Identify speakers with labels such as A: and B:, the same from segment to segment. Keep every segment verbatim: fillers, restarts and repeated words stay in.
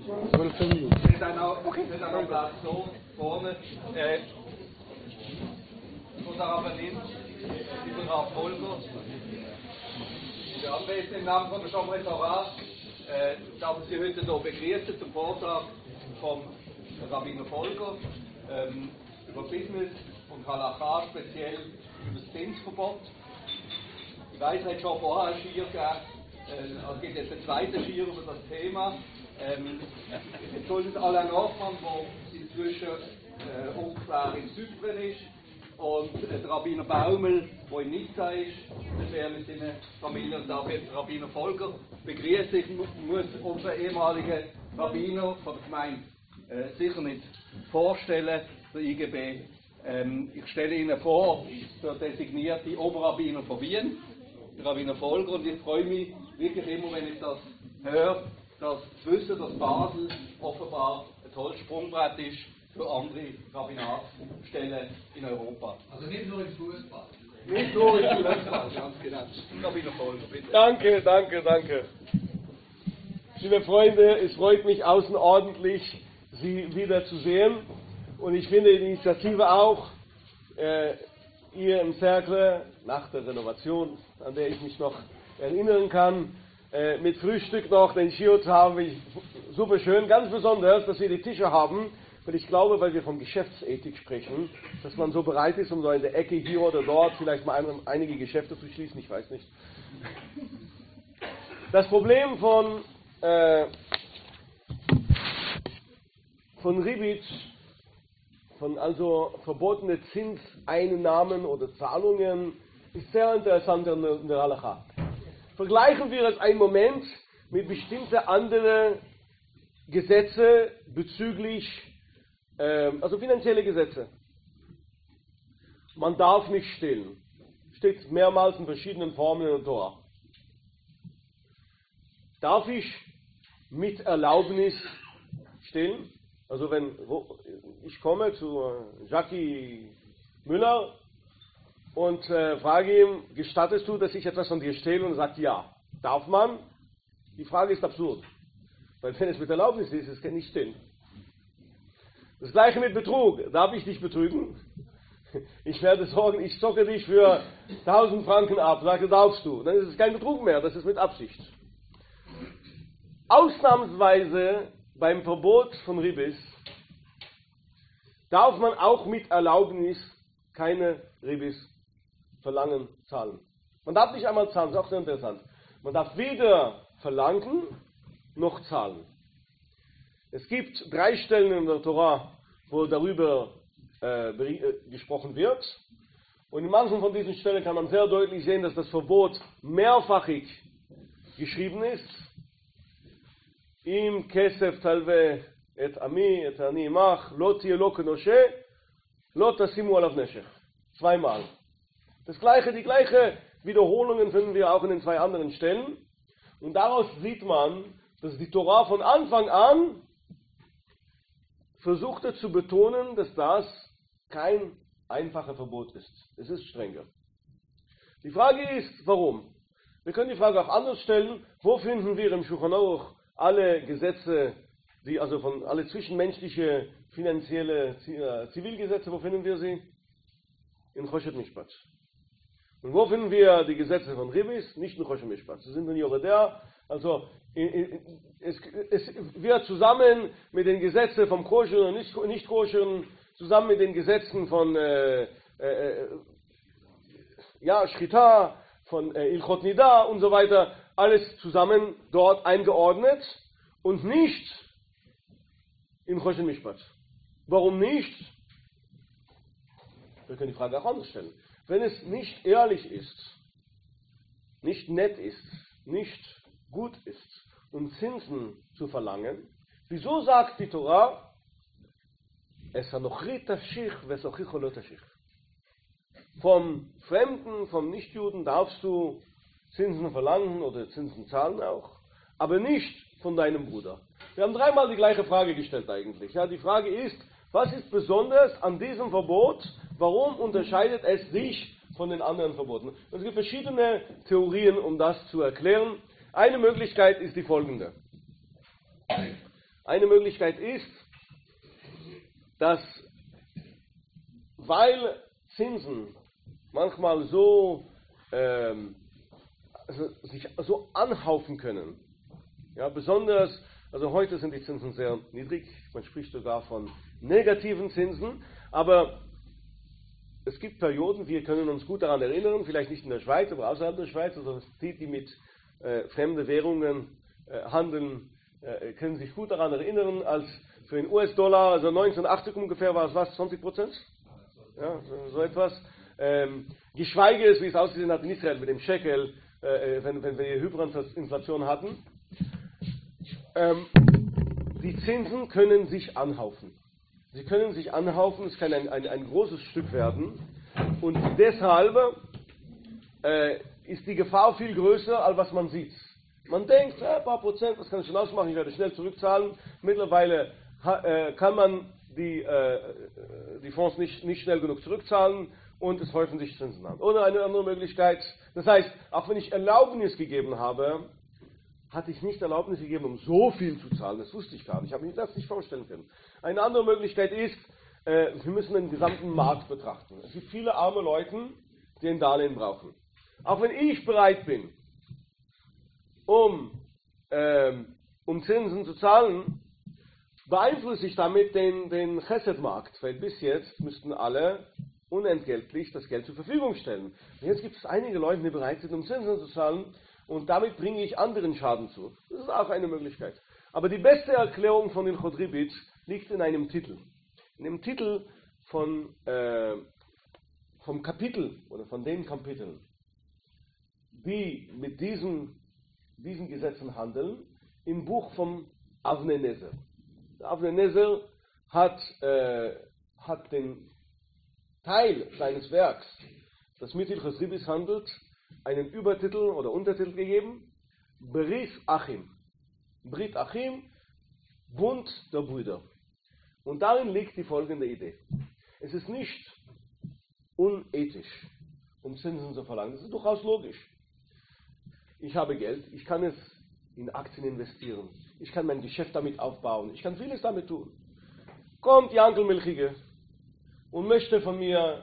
A: zwölf Minuten.
B: Wir sind dann auch, okay. sind dann auch Platz so vorne. Äh, unser Rabbinint, lieber Rav Folger, der Anwesende im Namen von der Shomrei Torah, äh, darf ich Sie heute hier begrüßen zum Vortrag vom Rabbiner Folger ähm, über Business und Halacha, speziell über das Zinsverbot. Ich weiß, es hat schon vorher ein Schier gegeben, äh, es gibt jetzt einen zweiten Schier über das Thema. Ähm, jetzt sollten alle nachmachen, wo inzwischen äh, ungefähr in Zypern ist, und äh, der Rabbiner Baumel, der in Nizza ist, der mit seiner Familie, und darf jetzt Rabbiner Folger begrüßen. Ich muss unseren ehemaligen Rabbiner von der Gemeinde äh, sicher nicht vorstellen, der I G B. Ähm, ich stelle Ihnen vor, der designierte Oberrabbiner von Wien, der Rabbiner Folger, und ich freue mich wirklich immer, wenn ich das höre, dass zu wissen, dass Basel offenbar ein tolles Sprungbrett ist für andere Rabbinatsstellen in Europa.
C: Also nicht nur im Fußball.
B: Nicht nur im Fußball, ganz genau. Rabbiner Folger, bitte.
A: Danke, danke, danke. Liebe Freunde, es freut mich außerordentlich, Sie wieder zu sehen. Und ich finde die Initiative auch, äh, ihr im Cercle, nach der Renovation, an der ich mich noch erinnern kann, äh, mit Frühstück noch den Shio zu haben, ich, super schön. Ganz besonders, dass wir die Tische haben, weil ich glaube, weil wir von Geschäftsethik sprechen, dass man so bereit ist, um so in der Ecke hier oder dort vielleicht mal ein, einige Geschäfte zu schließen, ich weiß nicht. Das Problem von, äh, von Ribit, von also verbotene Zinseinnahmen oder Zahlungen, ist sehr interessant in der, in der Halacha. Vergleichen wir es einen Moment mit bestimmten anderen Gesetze bezüglich, äh, also finanzielle Gesetze. Man darf nicht stehlen. Steht mehrmals in verschiedenen Formen in der Tora. Darf ich mit Erlaubnis stehlen? Also wenn ich komme zu Jackie Müller und äh, frage ihm, gestattest du, dass ich etwas von dir stehle? Und er sagt, ja. Darf man? Die Frage ist absurd. Weil wenn es mit Erlaubnis ist, es kann nicht stehen. Das gleiche mit Betrug. Darf ich dich betrügen? Ich werde sorgen, ich zocke dich für tausend Franken ab. Sage, darfst du. Dann ist es kein Betrug mehr, das ist mit Absicht. Ausnahmsweise beim Verbot von Ribis darf man auch mit Erlaubnis keine Ribis verlangen, zahlen. Man darf nicht einmal zahlen, das ist auch sehr interessant. Man darf weder verlangen noch zahlen. Es gibt drei Stellen in der Tora, wo darüber äh, äh, gesprochen wird. Und in manchen von diesen Stellen kann man sehr deutlich sehen, dass das Verbot mehrfachig geschrieben ist. Im Kesef talve et ami et ani imach lo tiye lo kenoshe lo tasimu alav neshech. Zweimal. Das gleiche, die gleiche Wiederholungen finden wir auch in den zwei anderen Stellen. Und daraus sieht man, dass die Tora von Anfang an versuchte zu betonen, dass das kein einfaches Verbot ist. Es ist strenger. Die Frage ist, warum? Wir können die Frage auch anders stellen. Wo finden wir im Shulchan Aruch alle Gesetze, die also von alle zwischenmenschliche, finanzielle Zivilgesetze, wo finden wir sie? In Choshet Mishpat. Und wo finden wir die Gesetze von Ribis? Nicht in Choshet Mishpat. Sie sind in Yoredea. Also es, es wird zusammen mit den Gesetzen vom Koscheren und nicht, nicht Koscheren, zusammen mit den Gesetzen von äh, äh, ja, Shchita, von äh, Ilchot Nida und so weiter, alles zusammen dort eingeordnet und nicht in Choshen Mishpat. Warum nicht? Wir können die Frage auch anders stellen. Wenn es nicht ehrlich ist, nicht nett ist, nicht gut ist, um Zinsen zu verlangen, wieso sagt die Tora, es hanochri tashich vesochicho lo tashich? Vom Fremden, vom Nichtjuden darfst du Zinsen verlangen oder Zinsen zahlen auch, aber nicht von deinem Bruder. Wir haben dreimal die gleiche Frage gestellt eigentlich. Ja, die Frage ist, was ist besonders an diesem Verbot? Warum unterscheidet es sich von den anderen Verboten? Es gibt verschiedene Theorien, um das zu erklären. Eine Möglichkeit ist die folgende. Eine Möglichkeit ist, dass, weil Zinsen manchmal so ähm, also sich so anhaufen können, ja, besonders, also heute sind die Zinsen sehr niedrig, man spricht sogar von negativen Zinsen, aber es gibt Perioden, wir können uns gut daran erinnern, vielleicht nicht in der Schweiz, aber außerhalb der Schweiz, also die, die mit äh, fremden Währungen äh, handeln, äh, können sich gut daran erinnern, als für den U S-Dollar, also neunzehnhundertachtzig ungefähr war es was, zwanzig Prozent? Ja, so, so etwas. Ähm, geschweige es, wie es ausgesehen hat in Israel mit dem Shekel, äh, wenn, wenn wir Hyperinflation hatten. Ähm, die Zinsen können sich anhaufen. Sie können sich anhaufen, es kann ein, ein, ein großes Stück werden. Und deshalb äh, ist die Gefahr viel größer, als was man sieht. Man denkt, ja, ein paar Prozent, das kann ich schon ausmachen, ich werde schnell zurückzahlen. Mittlerweile ha, äh, kann man die, äh, die Fonds nicht, nicht schnell genug zurückzahlen und es häufen sich Zinsen an. Oder eine andere Möglichkeit, das heißt, auch wenn ich Erlaubnis gegeben habe, hatte ich nicht Erlaubnis gegeben, um so viel zu zahlen. Das wusste ich gar nicht. Ich habe mir das nicht vorstellen können. Eine andere Möglichkeit ist, äh, wir müssen den gesamten Markt betrachten. Es gibt viele arme Leute, die ein Darlehen brauchen. Auch wenn ich bereit bin, um, ähm, um Zinsen zu zahlen, beeinflusse ich damit den, den Chesed-Markt. Weil bis jetzt müssten alle unentgeltlich das Geld zur Verfügung stellen. Und jetzt gibt es einige Leute, die bereit sind, um Zinsen zu zahlen, und damit bringe ich anderen Schaden zu. Das ist auch eine Möglichkeit. Aber die beste Erklärung von Hilchot Ribit liegt in einem Titel. In dem Titel von, äh, vom Kapitel oder von den Kapiteln, die mit diesen, diesen Gesetzen handeln, im Buch vom Avnei Nezer. Der Avnei Nezer hat, äh, hat den Teil seines Werks, das mit Hilchot Ribit handelt, einen Übertitel oder Untertitel gegeben, Brit Achim. Brit Achim, Bund der Brüder. Und darin liegt die folgende Idee. Es ist nicht unethisch, um Zinsen zu verlangen. Das ist durchaus logisch. Ich habe Geld, ich kann es in Aktien investieren, ich kann mein Geschäft damit aufbauen, ich kann vieles damit tun. Kommt Jankel Milchige und möchte von mir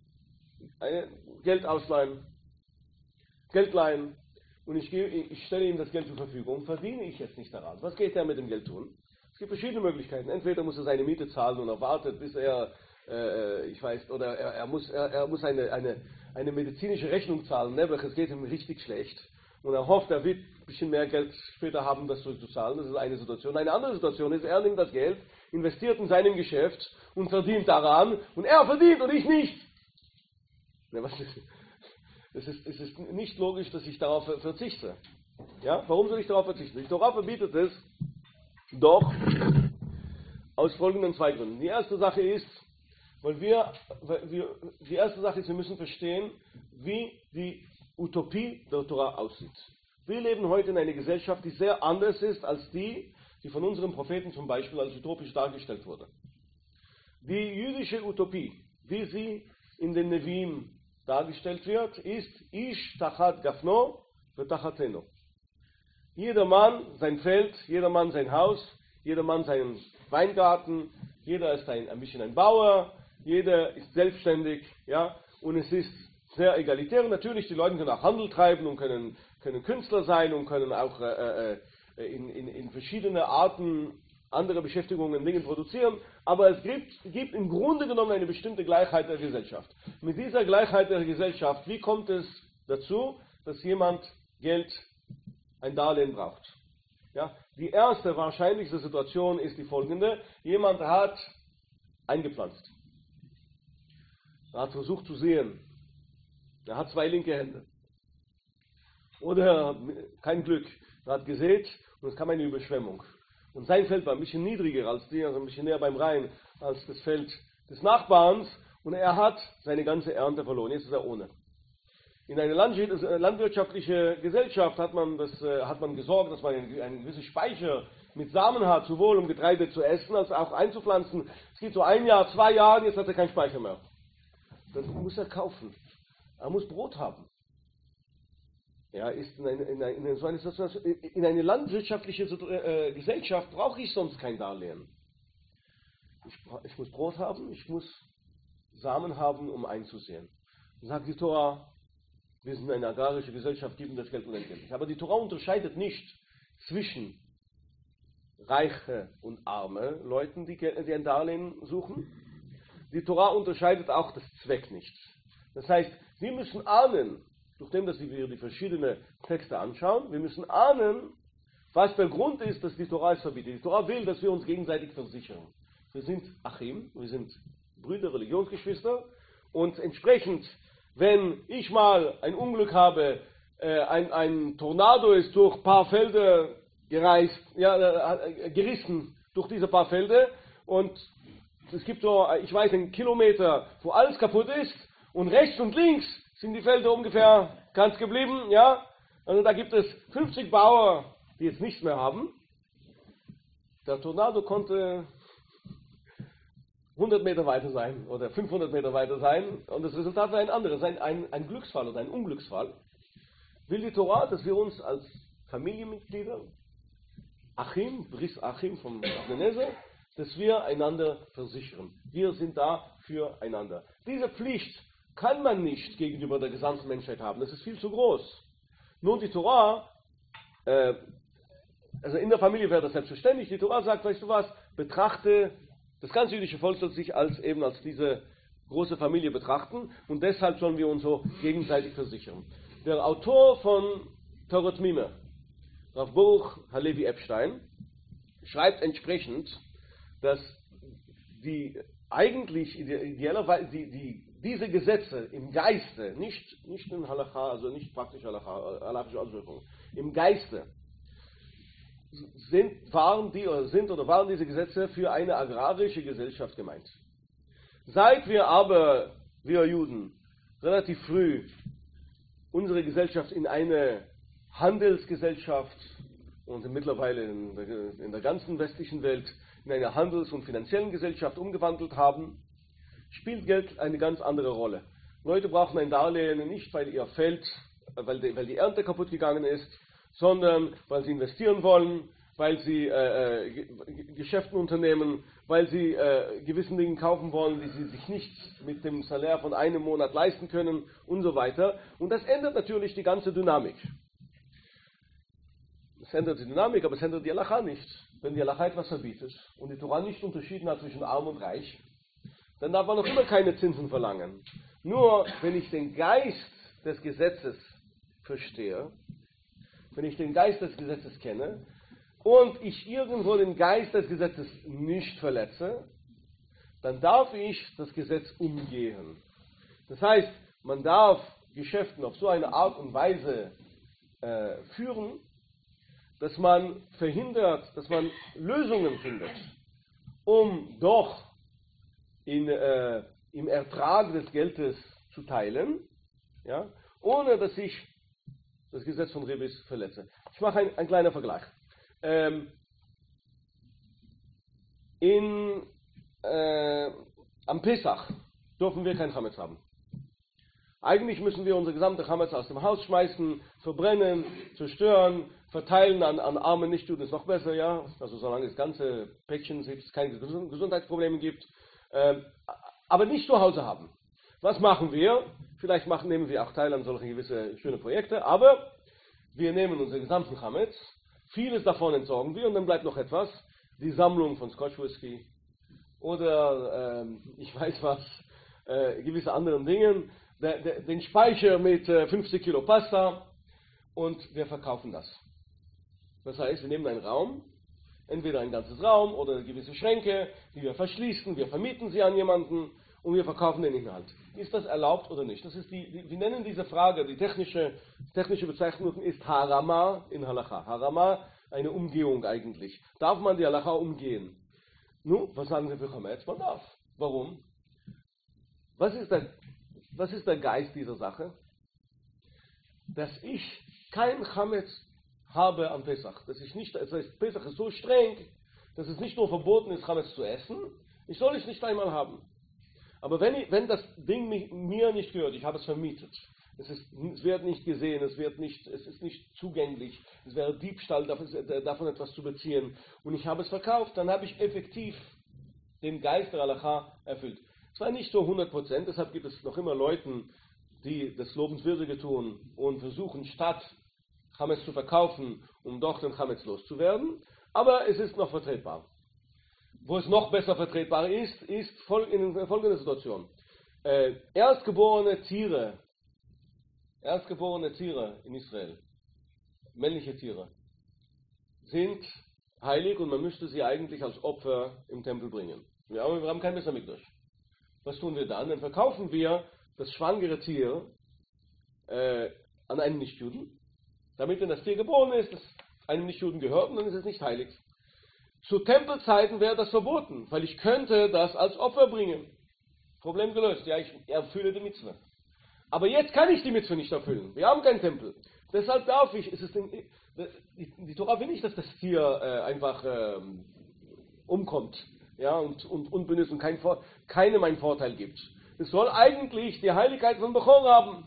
A: Geld ausleihen, Geld leihen, und ich, gebe, ich stelle ihm das Geld zur Verfügung, verdiene ich jetzt nicht daran. Was geht er mit dem Geld tun? Es gibt verschiedene Möglichkeiten. Entweder muss er seine Miete zahlen und er wartet, bis er, äh, ich weiß, oder er, er muss, er, er muss eine, eine, eine medizinische Rechnung zahlen, nämlich es geht ihm richtig schlecht. Und er hofft, er wird ein bisschen mehr Geld später haben, das zurückzuzahlen. Das ist eine Situation. Eine andere Situation ist, er nimmt das Geld, investiert in seinem Geschäft und verdient daran, und er verdient und ich nicht. Ne, was ist Es ist, es ist nicht logisch, dass ich darauf verzichte. Ja? Warum soll ich darauf verzichten? Die Torah verbietet es doch aus folgenden zwei Gründen. Die erste Sache ist, weil wir, weil wir, die erste Sache ist, wir müssen verstehen, wie die Utopie der Torah aussieht. Wir leben heute in einer Gesellschaft, die sehr anders ist als die, die von unseren Propheten zum Beispiel als utopisch dargestellt wurde. Die jüdische Utopie, wie sie in den Neviim dargestellt wird, ist Ish tachat gafno v'tachateno. Jeder Mann sein Feld, jeder Mann sein Haus, jeder Mann seinen Weingarten, jeder ist ein, ein bisschen ein Bauer, jeder ist selbstständig, ja, und es ist sehr egalitär. Und natürlich, die Leute können auch Handel treiben und können, können Künstler sein und können auch äh, äh, in, in, in verschiedene Arten andere Beschäftigungen Dinge produzieren, aber es gibt, gibt im Grunde genommen eine bestimmte Gleichheit der Gesellschaft. Mit dieser Gleichheit der Gesellschaft, wie kommt es dazu, dass jemand Geld, ein Darlehen braucht? Ja, die erste wahrscheinlichste Situation ist die folgende: Jemand hat eingepflanzt. Er hat versucht zu sehen. Er hat zwei linke Hände. Oder kein Glück. Er hat gesät und es kam eine Überschwemmung. Und sein Feld war ein bisschen niedriger als die, also ein bisschen näher beim Rhein, als das Feld des Nachbarns. Und er hat seine ganze Ernte verloren. Jetzt ist er ohne. In einer landwirtschaftlichen Gesellschaft hat man, das, hat man gesorgt, dass man einen, einen gewissen Speicher mit Samen hat, sowohl um Getreide zu essen, als auch einzupflanzen. Es geht so ein Jahr, zwei Jahre, jetzt hat er keinen Speicher mehr. Dann muss er kaufen. Er muss Brot haben. ja, ist in eine, in eine, in eine, so eine, in eine landwirtschaftliche äh, Gesellschaft brauche ich sonst kein Darlehen. Ich, ich muss Brot haben, ich muss Samen haben, um einzusehen. Dann sagt die Tora, wir sind eine agrarische Gesellschaft, geben das Geld unentgeltlich. Aber die Tora unterscheidet nicht zwischen reiche und arme Leuten, die, die ein Darlehen suchen. Die Tora unterscheidet auch das Zweck nicht. Das heißt, wir müssen ahnen, nachdem dass wir die verschiedenen Texte anschauen, wir müssen ahnen, was der Grund ist, dass die Tora es verbietet. Die Tora will, dass wir uns gegenseitig versichern. Wir sind Achim, wir sind Brüder, Religionsgeschwister, und entsprechend, wenn ich mal ein Unglück habe, äh, ein, ein Tornado ist durch ein paar Felder gereist, ja, äh, gerissen durch diese paar Felder, und es gibt so, ich weiß, einen Kilometer, wo alles kaputt ist, und rechts und links sind die Felder ungefähr ganz geblieben, ja, also da gibt es fünfzig Bauern, die jetzt nichts mehr haben. Der Tornado konnte hundert Meter weiter sein oder fünfhundert Meter weiter sein, und das Resultat war ein anderes, ein, ein, ein Glücksfall oder ein Unglücksfall. Will die Tora, dass wir uns als Familienmitglieder, Achim, Bris Achim vom Genese, dass wir einander versichern. Wir sind da füreinander. Diese Pflicht kann man nicht gegenüber der gesamten Menschheit haben, das ist viel zu groß. Nun, die Tora, äh, also in der Familie wäre das selbstverständlich, die Tora sagt, weißt du was, betrachte, das ganze jüdische Volk soll sich als eben als diese große Familie betrachten, und deshalb sollen wir uns so gegenseitig versichern. Der Autor von Torot Mime, Rav Baruch Halevi Epstein, schreibt entsprechend, dass die eigentlich idealerweise die, die, diese Gesetze im Geiste, nicht, nicht in Halacha, also nicht praktisch Halacha, halachische Auswirkungen, im Geiste sind, waren die, oder sind oder waren diese Gesetze für eine agrarische Gesellschaft gemeint. Seit wir aber, wir Juden, relativ früh unsere Gesellschaft in eine Handelsgesellschaft und mittlerweile in der, in der ganzen westlichen Welt in eine Handels- und finanziellen Gesellschaft umgewandelt haben, spielt Geld eine ganz andere Rolle. Leute brauchen ein Darlehen nicht, weil ihr Feld, weil die, weil die Ernte kaputt gegangen ist, sondern weil sie investieren wollen, weil sie äh, äh, Geschäfte unternehmen, weil sie äh, gewissen Dingen kaufen wollen, die sie sich nicht mit dem Salär von einem Monat leisten können und so weiter. Und das ändert natürlich die ganze Dynamik. Es ändert die Dynamik, aber es ändert die Halacha nicht. Wenn die Halacha etwas verbietet und die Torah nicht unterschieden hat zwischen arm und reich, dann darf man noch immer keine Zinsen verlangen. Nur wenn ich den Geist des Gesetzes verstehe, wenn ich den Geist des Gesetzes kenne und ich irgendwo den Geist des Gesetzes nicht verletze, dann darf ich das Gesetz umgehen. Das heißt, man darf Geschäften auf so eine Art und Weise äh, führen, dass man verhindert, dass man Lösungen findet, um doch in, äh, im Ertrag des Geldes zu teilen, ja, ohne dass ich das Gesetz von Rebis verletze. Ich mache ein, ein kleiner Vergleich. Ähm, in, äh, am Pesach dürfen wir kein Chametz haben. Eigentlich müssen wir unsere gesamte Chametz aus dem Haus schmeißen, verbrennen, zerstören, verteilen an, an arme Nichtjuden, ist noch besser, ja. Also solange es ganze Päckchen es keine Gesundheitsprobleme gibt. Ähm, aber nicht zu Hause haben. Was machen wir? Vielleicht machen, nehmen wir auch teil an solchen gewissen schönen Projekten, aber wir nehmen unsere gesamten Chametz, vieles davon entsorgen wir, und dann bleibt noch etwas, die Sammlung von Scotch Whisky oder ähm, ich weiß was, äh, gewisse anderen Dingen, der, der, den Speicher mit äh, fünfzig Kilo Pasta, und wir verkaufen das. Das heißt, wir nehmen einen Raum, entweder ein ganzes Raum oder gewisse Schränke, die wir verschließen, wir vermieten sie an jemanden und wir verkaufen den Inhalt. Ist das erlaubt oder nicht? Das ist die, die, wir nennen diese Frage, die technische, technische Bezeichnung ist Harama in Halacha. Harama, eine Umgehung eigentlich. Darf man die Halacha umgehen? Nun, was sagen Sie für Chametz? Man darf. Warum? Was ist der, was ist der Geist dieser Sache? Dass ich kein Chametz habe am Pesach. Dass ich nicht, das heißt, Pesach ist so streng, dass es nicht nur verboten ist, Chametz zu essen, ich soll es nicht einmal haben. Aber wenn, ich, wenn das Ding mich, mir nicht gehört, ich habe es vermietet, Es, ist, es wird nicht gesehen, es, wird nicht, es ist nicht zugänglich, es wäre Diebstahl, davon etwas zu beziehen. Und ich habe es verkauft, dann habe ich effektiv den Geist der Halacha erfüllt. Zwar nicht so hundert Prozent, deshalb gibt es noch immer Leute, die das Lobenswürdige tun und versuchen, statt Chametz zu verkaufen, um doch den Chametz loszuwerden, aber es ist noch vertretbar. Wo es noch besser vertretbar ist, ist in folgender Situation. Äh, erstgeborene Tiere, erstgeborene Tiere in Israel, männliche Tiere, sind heilig und man müsste sie eigentlich als Opfer im Tempel bringen. Wir haben, wir haben kein Beis Hamikdash. Was tun wir dann? Dann verkaufen wir das schwangere Tier äh, an einen Nichtjuden, damit, wenn das Tier geboren ist, es einem Nichtjuden gehört und dann ist es nicht heilig. Zu Tempelzeiten wäre das verboten, weil ich könnte das als Opfer bringen. Problem gelöst. Ja, ich erfülle die Mitzvah. Aber jetzt kann ich die Mitzvah nicht erfüllen. Wir haben keinen Tempel. Deshalb darf ich, es ist die, die, die Tora will nicht, dass das Tier äh, einfach äh, umkommt, ja, und, und unbenutzt und kein, keinem einen Vorteil gibt. Es soll eigentlich die Heiligkeit von Bechor haben.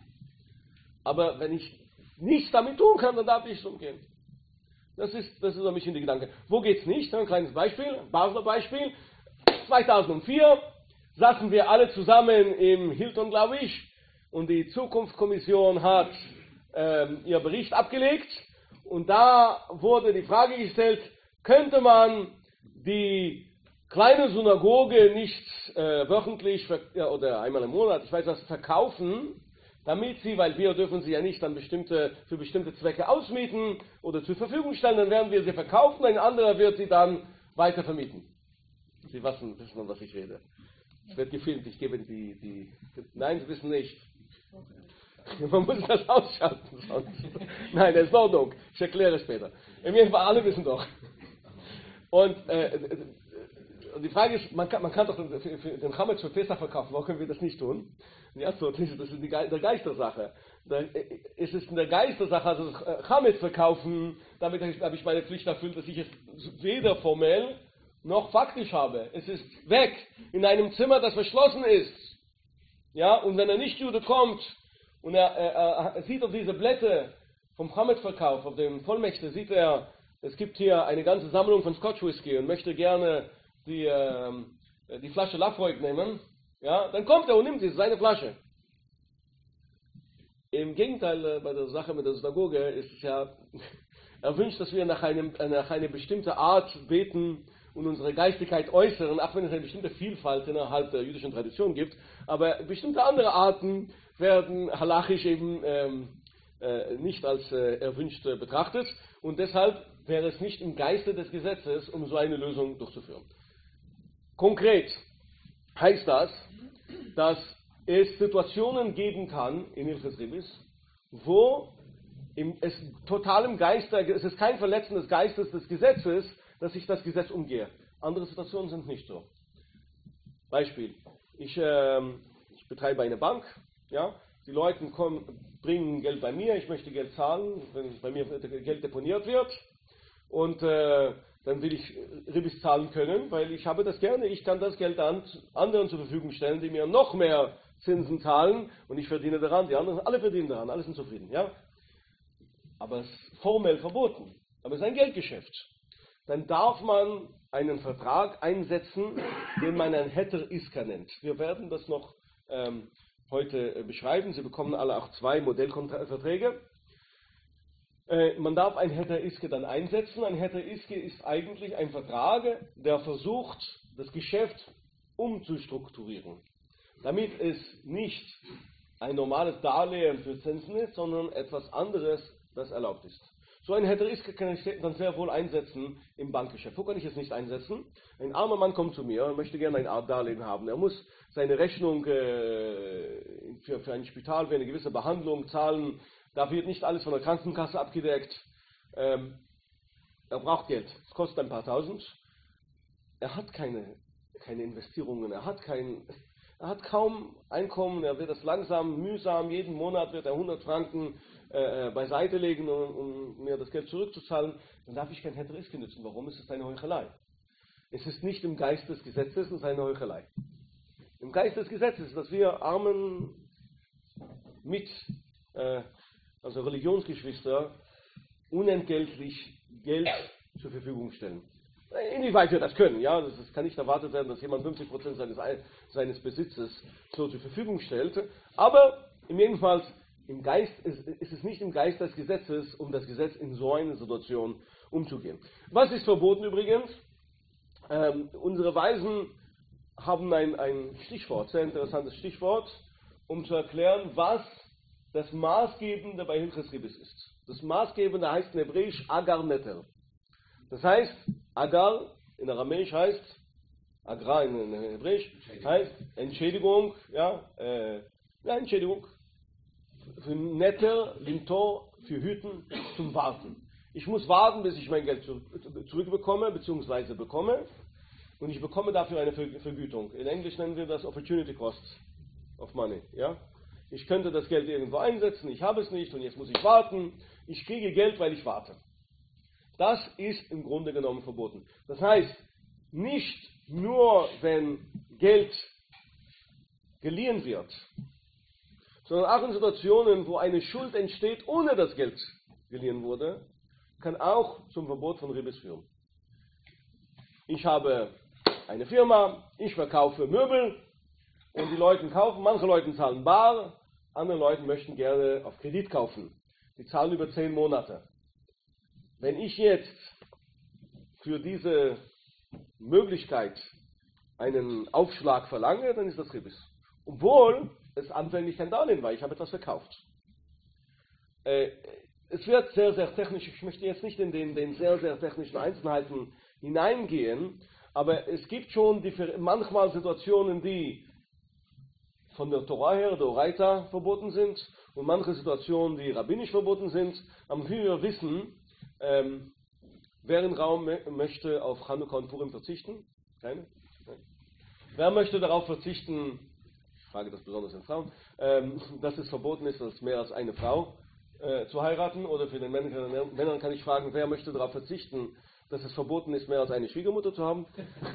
A: Aber wenn ich nichts damit tun kann, dann darf ich es umgehen. Das ist, das ist ein bisschen die Gedanke. Wo geht es nicht? Ein kleines Beispiel, Basler Beispiel. zweitausendvier saßen wir alle zusammen im Hilton, glaube ich, und die Zukunftskommission hat ähm, ihr Bericht abgelegt. Und da wurde die Frage gestellt, könnte man die kleine Synagoge nicht äh, wöchentlich ja, oder einmal im Monat, ich weiß was, verkaufen, damit sie, weil wir dürfen sie ja nicht dann bestimmte, für bestimmte Zwecke ausmieten oder zur Verfügung stellen, dann werden wir sie verkaufen, ein anderer wird sie dann weiter vermieten. Sie wissen, wissen was ich rede. Es wird gefilmt, ich gebe die, die, nein, Sie wissen nicht. Man muss das ausschalten sonst. Nein, das ist in Ordnung. Ich erkläre es später. Im jeden Fall, alle wissen doch. Und äh, die Frage ist, man kann, man kann doch den, den Chametz für Pesach verkaufen, warum können wir das nicht tun? Die Antwort ist, das ist die, der Geist der Sache. Da ist es in der Geist der Sache, also Chametz verkaufen, damit habe ich meine Pflicht erfüllt, dass ich es weder formell noch faktisch habe. Es ist weg, in einem Zimmer, das verschlossen ist. Ja, und wenn ein Nichtjude kommt und er, er, er sieht auf diese Blätter vom Chametz-Verkauf, auf dem Vollmächte, sieht er, es gibt hier eine ganze Sammlung von Scotch Whisky und möchte gerne die, äh, die Flasche Lafroig nehmen, ja, dann kommt er und nimmt sie, seine Flasche. Im Gegenteil, äh, bei der Sache mit der Synagoge ist es ja erwünscht, dass wir nach, einem, nach einer bestimmten Art beten und unsere Geistigkeit äußern, auch wenn es eine bestimmte Vielfalt innerhalb der jüdischen Tradition gibt, aber bestimmte andere Arten werden halachisch eben ähm, äh, nicht als äh, erwünscht äh, betrachtet und deshalb wäre es nicht im Geiste des Gesetzes, um so eine Lösung durchzuführen. Konkret heißt das, dass es Situationen geben kann in Hilfes Ribis, wo im, es total im Geist, es ist kein Verletzen des Geistes des Gesetzes, dass ich das Gesetz umgehe. Andere Situationen sind nicht so. Beispiel, ich, äh, ich betreibe eine Bank, ja, die Leute kommen, bringen Geld bei mir, ich möchte Geld zahlen, wenn bei mir Geld deponiert wird und äh, dann will ich Ribis zahlen können, weil ich habe das gerne, ich kann das Geld an anderen zur Verfügung stellen, die mir noch mehr Zinsen zahlen und ich verdiene daran, die anderen, alle verdienen daran, alle sind zufrieden, ja. Aber es ist formell verboten, aber es ist ein Geldgeschäft. Dann darf man einen Vertrag einsetzen, den man ein Heter Iska nennt. Wir werden das noch ähm, heute äh, beschreiben, Sie bekommen alle auch zwei Modellverträge. Äh, man darf ein Heter Iske dann einsetzen. Ein Heter Iske ist eigentlich ein Vertrag, der versucht, das Geschäft umzustrukturieren, damit es nicht ein normales Darlehen für Zinsen ist, sondern etwas anderes, das erlaubt ist. So ein Heter Iske kann ich dann sehr wohl einsetzen im Bankgeschäft. Wo kann ich es nicht einsetzen? Ein armer Mann kommt zu mir und möchte gerne ein Art Darlehen haben. Er muss seine Rechnung äh, für, für ein Spital, für eine gewisse Behandlung zahlen. Da wird nicht alles von der Krankenkasse abgedeckt. Ähm, er braucht Geld. Es kostet ein paar Tausend. Er hat keine, keine Investierungen. Er hat, kein, er hat kaum Einkommen. Er wird das langsam, mühsam. Jeden Monat wird er hundert Franken äh, beiseite legen, um, um mir das Geld zurückzuzahlen. Dann darf ich kein Heter Iske nutzen. Warum? Es ist eine Heuchelei. Es ist nicht im Geist des Gesetzes, es ist eine Heuchelei. Im Geist des Gesetzes ist, dass wir armen mit, äh, also Religionsgeschwister, unentgeltlich Geld zur Verfügung stellen. Inwieweit wir das können, ja, das, das kann nicht erwartet werden, dass jemand fünfzig Prozent seines, seines Besitzes so zur Verfügung stellt, aber jedenfalls im Geist, ist, ist es nicht im Geist des Gesetzes, um das Gesetz in so eine Situation umzugehen. Was ist verboten übrigens? Ähm, unsere Weisen haben ein, ein Stichwort, sehr interessantes Stichwort, um zu erklären, was das Maßgebende bei Hilches Ribis ist. Das Maßgebende heißt in Hebräisch Agar Neter. Das heißt, Agar in Aramäisch heißt, Agra in, in Hebräisch heißt Entschädigung, ja, äh, ja Entschädigung. Für Netter, Lintor, für Hüten, zum Warten. Ich muss warten, bis ich mein Geld zurückbekomme, beziehungsweise bekomme, und ich bekomme dafür eine Vergütung. In Englisch nennen wir das Opportunity Cost of Money. Ja? Ich könnte das Geld irgendwo einsetzen, ich habe es nicht, und jetzt muss ich warten. Ich kriege Geld, weil ich warte. Das ist im Grunde genommen verboten. Das heißt, nicht nur, wenn Geld geliehen wird, sondern auch in Situationen, wo eine Schuld entsteht, ohne dass Geld geliehen wurde, kann auch zum Verbot von Ribis führen. Ich habe eine Firma, ich verkaufe Möbel und die Leute kaufen, manche Leute zahlen bar, andere Leute möchten gerne auf Kredit kaufen. Die zahlen über zehn Monate. Wenn ich jetzt für diese Möglichkeit einen Aufschlag verlange, dann ist das Ribis. Obwohl es anfänglich kein Darlehen war, ich habe etwas verkauft. Äh, es wird sehr, sehr technisch, ich möchte jetzt nicht in den, den sehr, sehr technischen Einzelheiten hineingehen, aber es gibt schon die, manchmal Situationen, die von der Torah her, der Oraita, verboten sind und manche Situationen, die rabbinisch verboten sind. Aber wie wir wissen, ähm, wer im Raum möchte auf Chanukka und Purim verzichten? Keine? Nein. Wer möchte darauf verzichten, ich frage das besonders in Frauen, ähm, dass es verboten ist, als mehr als eine Frau äh, zu heiraten? Oder für den Männern, Männern kann ich fragen, wer möchte darauf verzichten, dass es verboten ist, mehr als eine Schwiegermutter zu haben?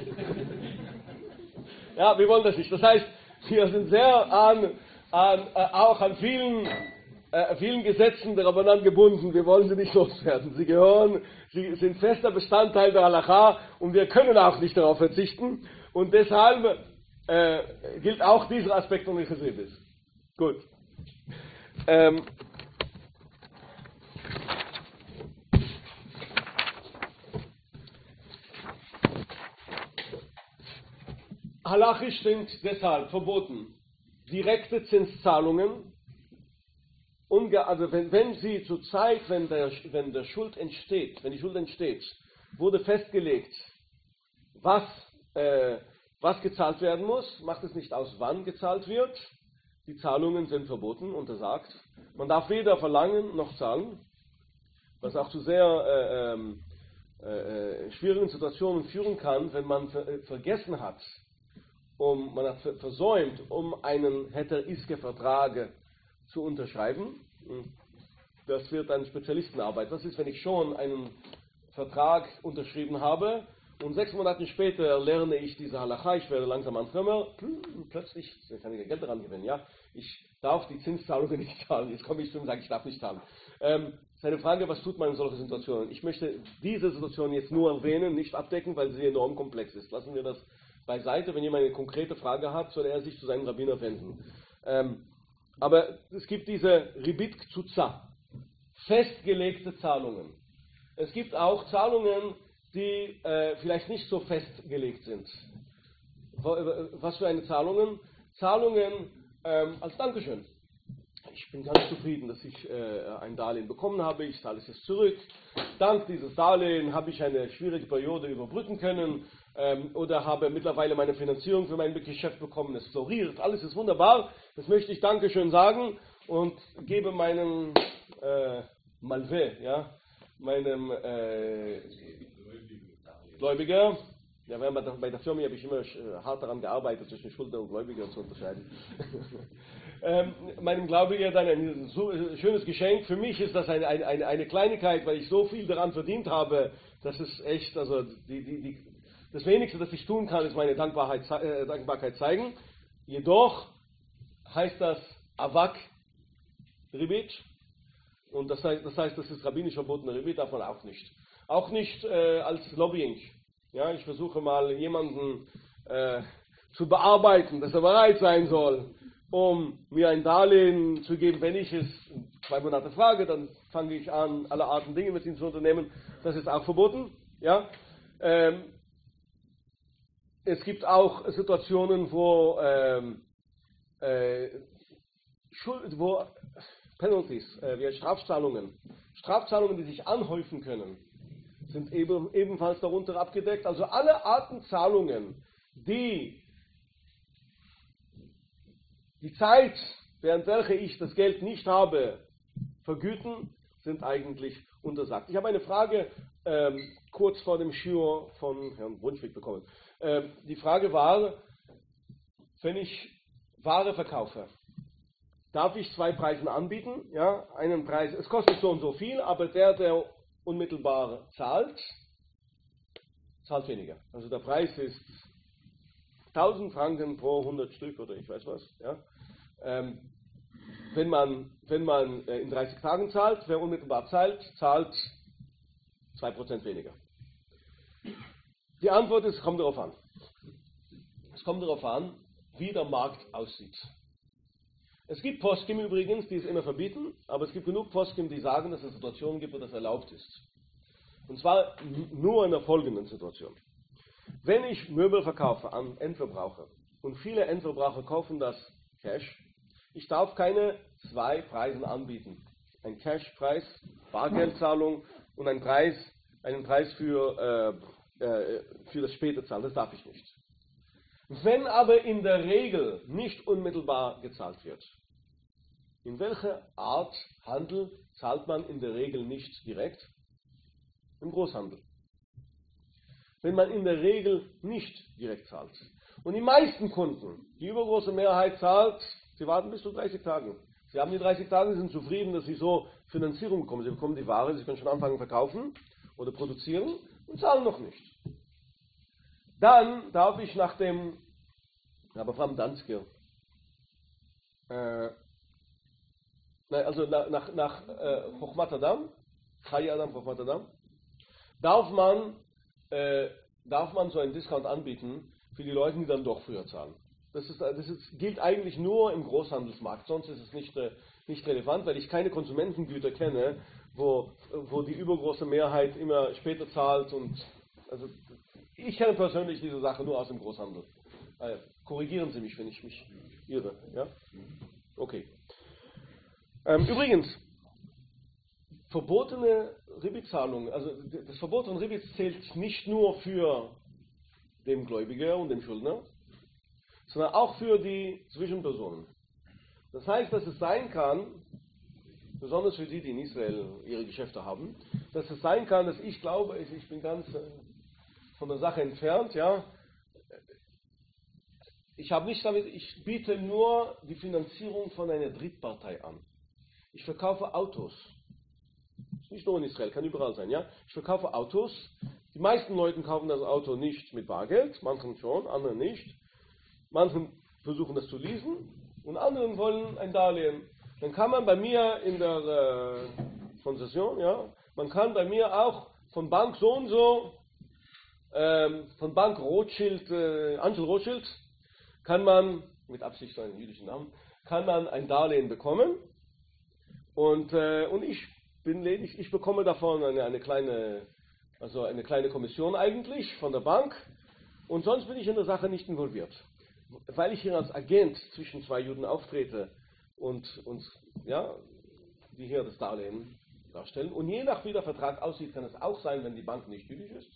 A: Ja, wir wollen das nicht. Das heißt, wir sind sehr an, an, äh, auch an vielen, äh, vielen Gesetzen der Rabbanan gebunden. Wir wollen sie nicht loswerden. Sie gehören, sie sind fester Bestandteil der Halacha und wir können auch nicht darauf verzichten. Und deshalb äh, gilt auch dieser Aspekt von Hilches Ribis. Gut. Ähm, Halachisch sind deshalb verboten direkte Zinszahlungen, also wenn, wenn sie zur Zeit, wenn der, wenn der Schuld entsteht, wenn die Schuld entsteht, wurde festgelegt, was, äh, was gezahlt werden muss, macht es nicht aus, wann gezahlt wird. Die Zahlungen sind verboten, untersagt. Man darf weder verlangen noch zahlen, was auch zu sehr äh, äh, schwierigen Situationen führen kann, wenn man ver, äh, vergessen hat, Um, man hat versäumt, um einen Heter-Iske-Vertrag zu unterschreiben. Das wird eine Spezialistenarbeit. Das ist, wenn ich schon einen Vertrag unterschrieben habe und sechs Monate später lerne ich diese Halacha, ich werde langsam ein Frömmer, plötzlich kann ich Geld daran gewinnen. Ja? Ich darf die Zinszahlungen nicht zahlen. Jetzt komme ich zu ihm und sage, ich darf nicht zahlen. Ähm, das ist eine Frage, was tut man in solchen Situationen? Ich möchte diese Situation jetzt nur erwähnen, nicht abdecken, weil sie enorm komplex ist. Lassen wir das beiseite. Wenn jemand eine konkrete Frage hat, soll er sich zu seinem Rabbiner wenden. Ähm, aber es gibt diese Ribit Ktsutsa, festgelegte Zahlungen. Es gibt auch Zahlungen, die äh, vielleicht nicht so festgelegt sind. Was für eine Zahlungen? Zahlungen ähm, als Dankeschön. Ich bin ganz zufrieden, dass ich äh, ein Darlehen bekommen habe, ich zahle es jetzt zurück. Dank dieses Darlehen habe ich eine schwierige Periode überbrücken können ähm, oder habe mittlerweile meine Finanzierung für mein Geschäft bekommen, es floriert, alles ist wunderbar. Das möchte ich Dankeschön sagen und gebe meinem äh, Malve, ja, meinem äh, Gläubiger, ja, bei der Firma habe ich immer hart daran gearbeitet, zwischen Schuldner und Gläubiger zu unterscheiden. ähm, meinem Gläubiger dann ein so, äh, schönes Geschenk. Für mich ist das eine, eine, eine Kleinigkeit, weil ich so viel daran verdient habe. Das ist echt, also die, die, die, das Wenigste, das ich tun kann, ist meine Dankbarkeit, äh, Dankbarkeit zeigen. Jedoch heißt das Avak Ribit. Und das heißt, das heißt, das ist rabbinisch verbotene Ribit, darf man auch nicht. Auch nicht äh, als Lobbying. Ja, ich versuche mal jemanden äh, zu bearbeiten, dass er bereit sein soll, um mir ein Darlehen zu geben. Wenn ich es zwei Monate frage, dann fange ich an, alle Arten Dinge mit ihm zu unternehmen. Das ist auch verboten. Ja. Ähm, es gibt auch Situationen, wo, ähm, äh, Schuld, wo Penalties, äh, wie Strafzahlungen, Strafzahlungen, die sich anhäufen können, sind eben, ebenfalls darunter abgedeckt. Also alle Arten Zahlungen, die die Zeit, während welcher ich das Geld nicht habe, vergüten, sind eigentlich untersagt. Ich habe eine Frage ähm, kurz vor dem Shiur von Herrn Brunschwig bekommen. Ähm, die Frage war, wenn ich Ware verkaufe, darf ich zwei Preise anbieten? Ja, einen Preis, es kostet so und so viel, aber der, der unmittelbar zahlt, zahlt weniger. Also der Preis ist tausend Franken pro hundert Stück oder ich weiß was. Ja. Ähm, wenn man, wenn man äh, in dreißig Tagen zahlt, wer unmittelbar zahlt, zahlt zwei Prozent weniger. Die Antwort ist, es kommt darauf an. Es kommt darauf an, wie der Markt aussieht. Es gibt Poskim übrigens, die es immer verbieten, aber es gibt genug Poskim, die sagen, dass es Situationen gibt, wo das erlaubt ist. Und zwar nur in der folgenden Situation. Wenn ich Möbel verkaufe an Endverbraucher und viele Endverbraucher kaufen das Cash, ich darf keine zwei Preise anbieten. Ein Cashpreis, Bargeldzahlung und ein Preis, einen Preis für, äh, äh, für das späte Zahlen. Das darf ich nicht. Wenn aber in der Regel nicht unmittelbar gezahlt wird, in welcher Art Handel zahlt man in der Regel nicht direkt? Im Großhandel. Wenn man in der Regel nicht direkt zahlt. Und die meisten Kunden, die übergroße Mehrheit zahlt, sie warten bis zu dreißig Tagen. Sie haben die dreißig Tage, sind zufrieden, dass sie so Finanzierung bekommen. Sie bekommen die Ware, sie können schon anfangen verkaufen oder produzieren und zahlen noch nicht. Dann darf ich nach dem Abraham Dansker, äh, also nach, nach, nach äh, Chochmat Adam, Chai Adam, Chochmat Adam, darf man, äh, darf man so einen Discount anbieten für die Leute, die dann doch früher zahlen. Das, ist, das ist, gilt eigentlich nur im Großhandelsmarkt, sonst ist es nicht, äh, nicht relevant, weil ich keine Konsumentengüter kenne, wo, wo die übergroße Mehrheit immer später zahlt. Und, also, ich kenne persönlich diese Sache nur aus dem Großhandel. Äh, korrigieren Sie mich, wenn ich mich irre. Ja? Okay. Ähm, übrigens, verbotene Ribitzahlungen, also das Verbot von Ribit zählt nicht nur für den Gläubiger und den Schuldner, sondern auch für die Zwischenpersonen. Das heißt, dass es sein kann, besonders für die, die in Israel ihre Geschäfte haben, dass es sein kann, dass ich glaube, ich bin ganz äh, von der Sache entfernt, ja. Ich habe nicht damit, ich biete nur die Finanzierung von einer Drittpartei an. Ich verkaufe Autos. Nicht nur in Israel, kann überall sein, ja. Ich verkaufe Autos. Die meisten Leute kaufen das Auto nicht mit Bargeld, manchen schon, andere nicht. Manchen versuchen das zu leasen und anderen wollen ein Darlehen. Dann kann man bei mir in der äh, Konzession, ja, man kann bei mir auch von Bank so und so, ähm, von Bank Rothschild, äh, Angel Rothschild, kann man, mit Absicht so einen jüdischen Namen, kann man ein Darlehen bekommen und, äh, und ich bin ledig, ich bekomme davon eine, eine kleine, also eine kleine Kommission eigentlich von der Bank und sonst bin ich in der Sache nicht involviert. Weil ich hier als Agent zwischen zwei Juden auftrete und, und ja, die hier das Darlehen darstellen. Und je nach wie der Vertrag aussieht, kann es auch sein, wenn die Bank nicht jüdisch ist,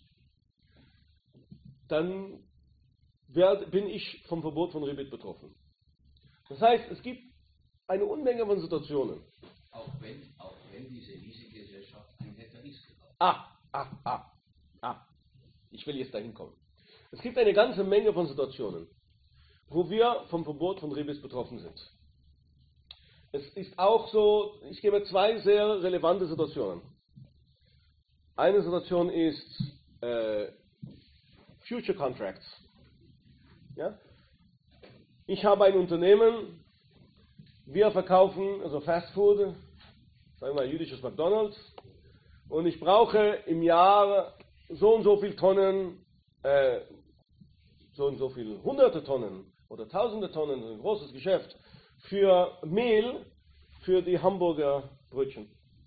A: dann werd, bin ich vom Verbot von Ribit betroffen. Das heißt, es gibt eine Unmenge von Situationen.
C: Auch wenn, auch wenn diese Leasinggesellschaft ein Netter ist.
A: Ah, ah, ah, ah. Ich will jetzt dahin kommen. Es gibt eine ganze Menge von Situationen, wo wir vom Verbot von Ribis betroffen sind. Es ist auch so, ich gebe zwei sehr relevante Situationen. Eine Situation ist äh, Future Contracts. Ja? Ich habe ein Unternehmen, wir verkaufen also Fast Food, sagen wir mal jüdisches McDonald's, und ich brauche im Jahr so und so viel Tonnen, äh, so und so viele hunderte Tonnen oder tausende Tonnen, ein großes Geschäft, für Mehl für die Hamburger Brötchen.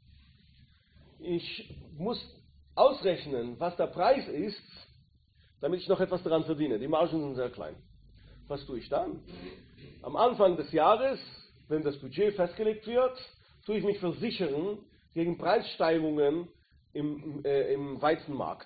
A: Ich muss ausrechnen, was der Preis ist, damit ich noch etwas daran verdiene. Die Margen sind sehr klein. Was tue ich dann? Am Anfang des Jahres, wenn das Budget festgelegt wird, tue ich mich versichern gegen Preissteigerungen im, äh, im Weizenmarkt.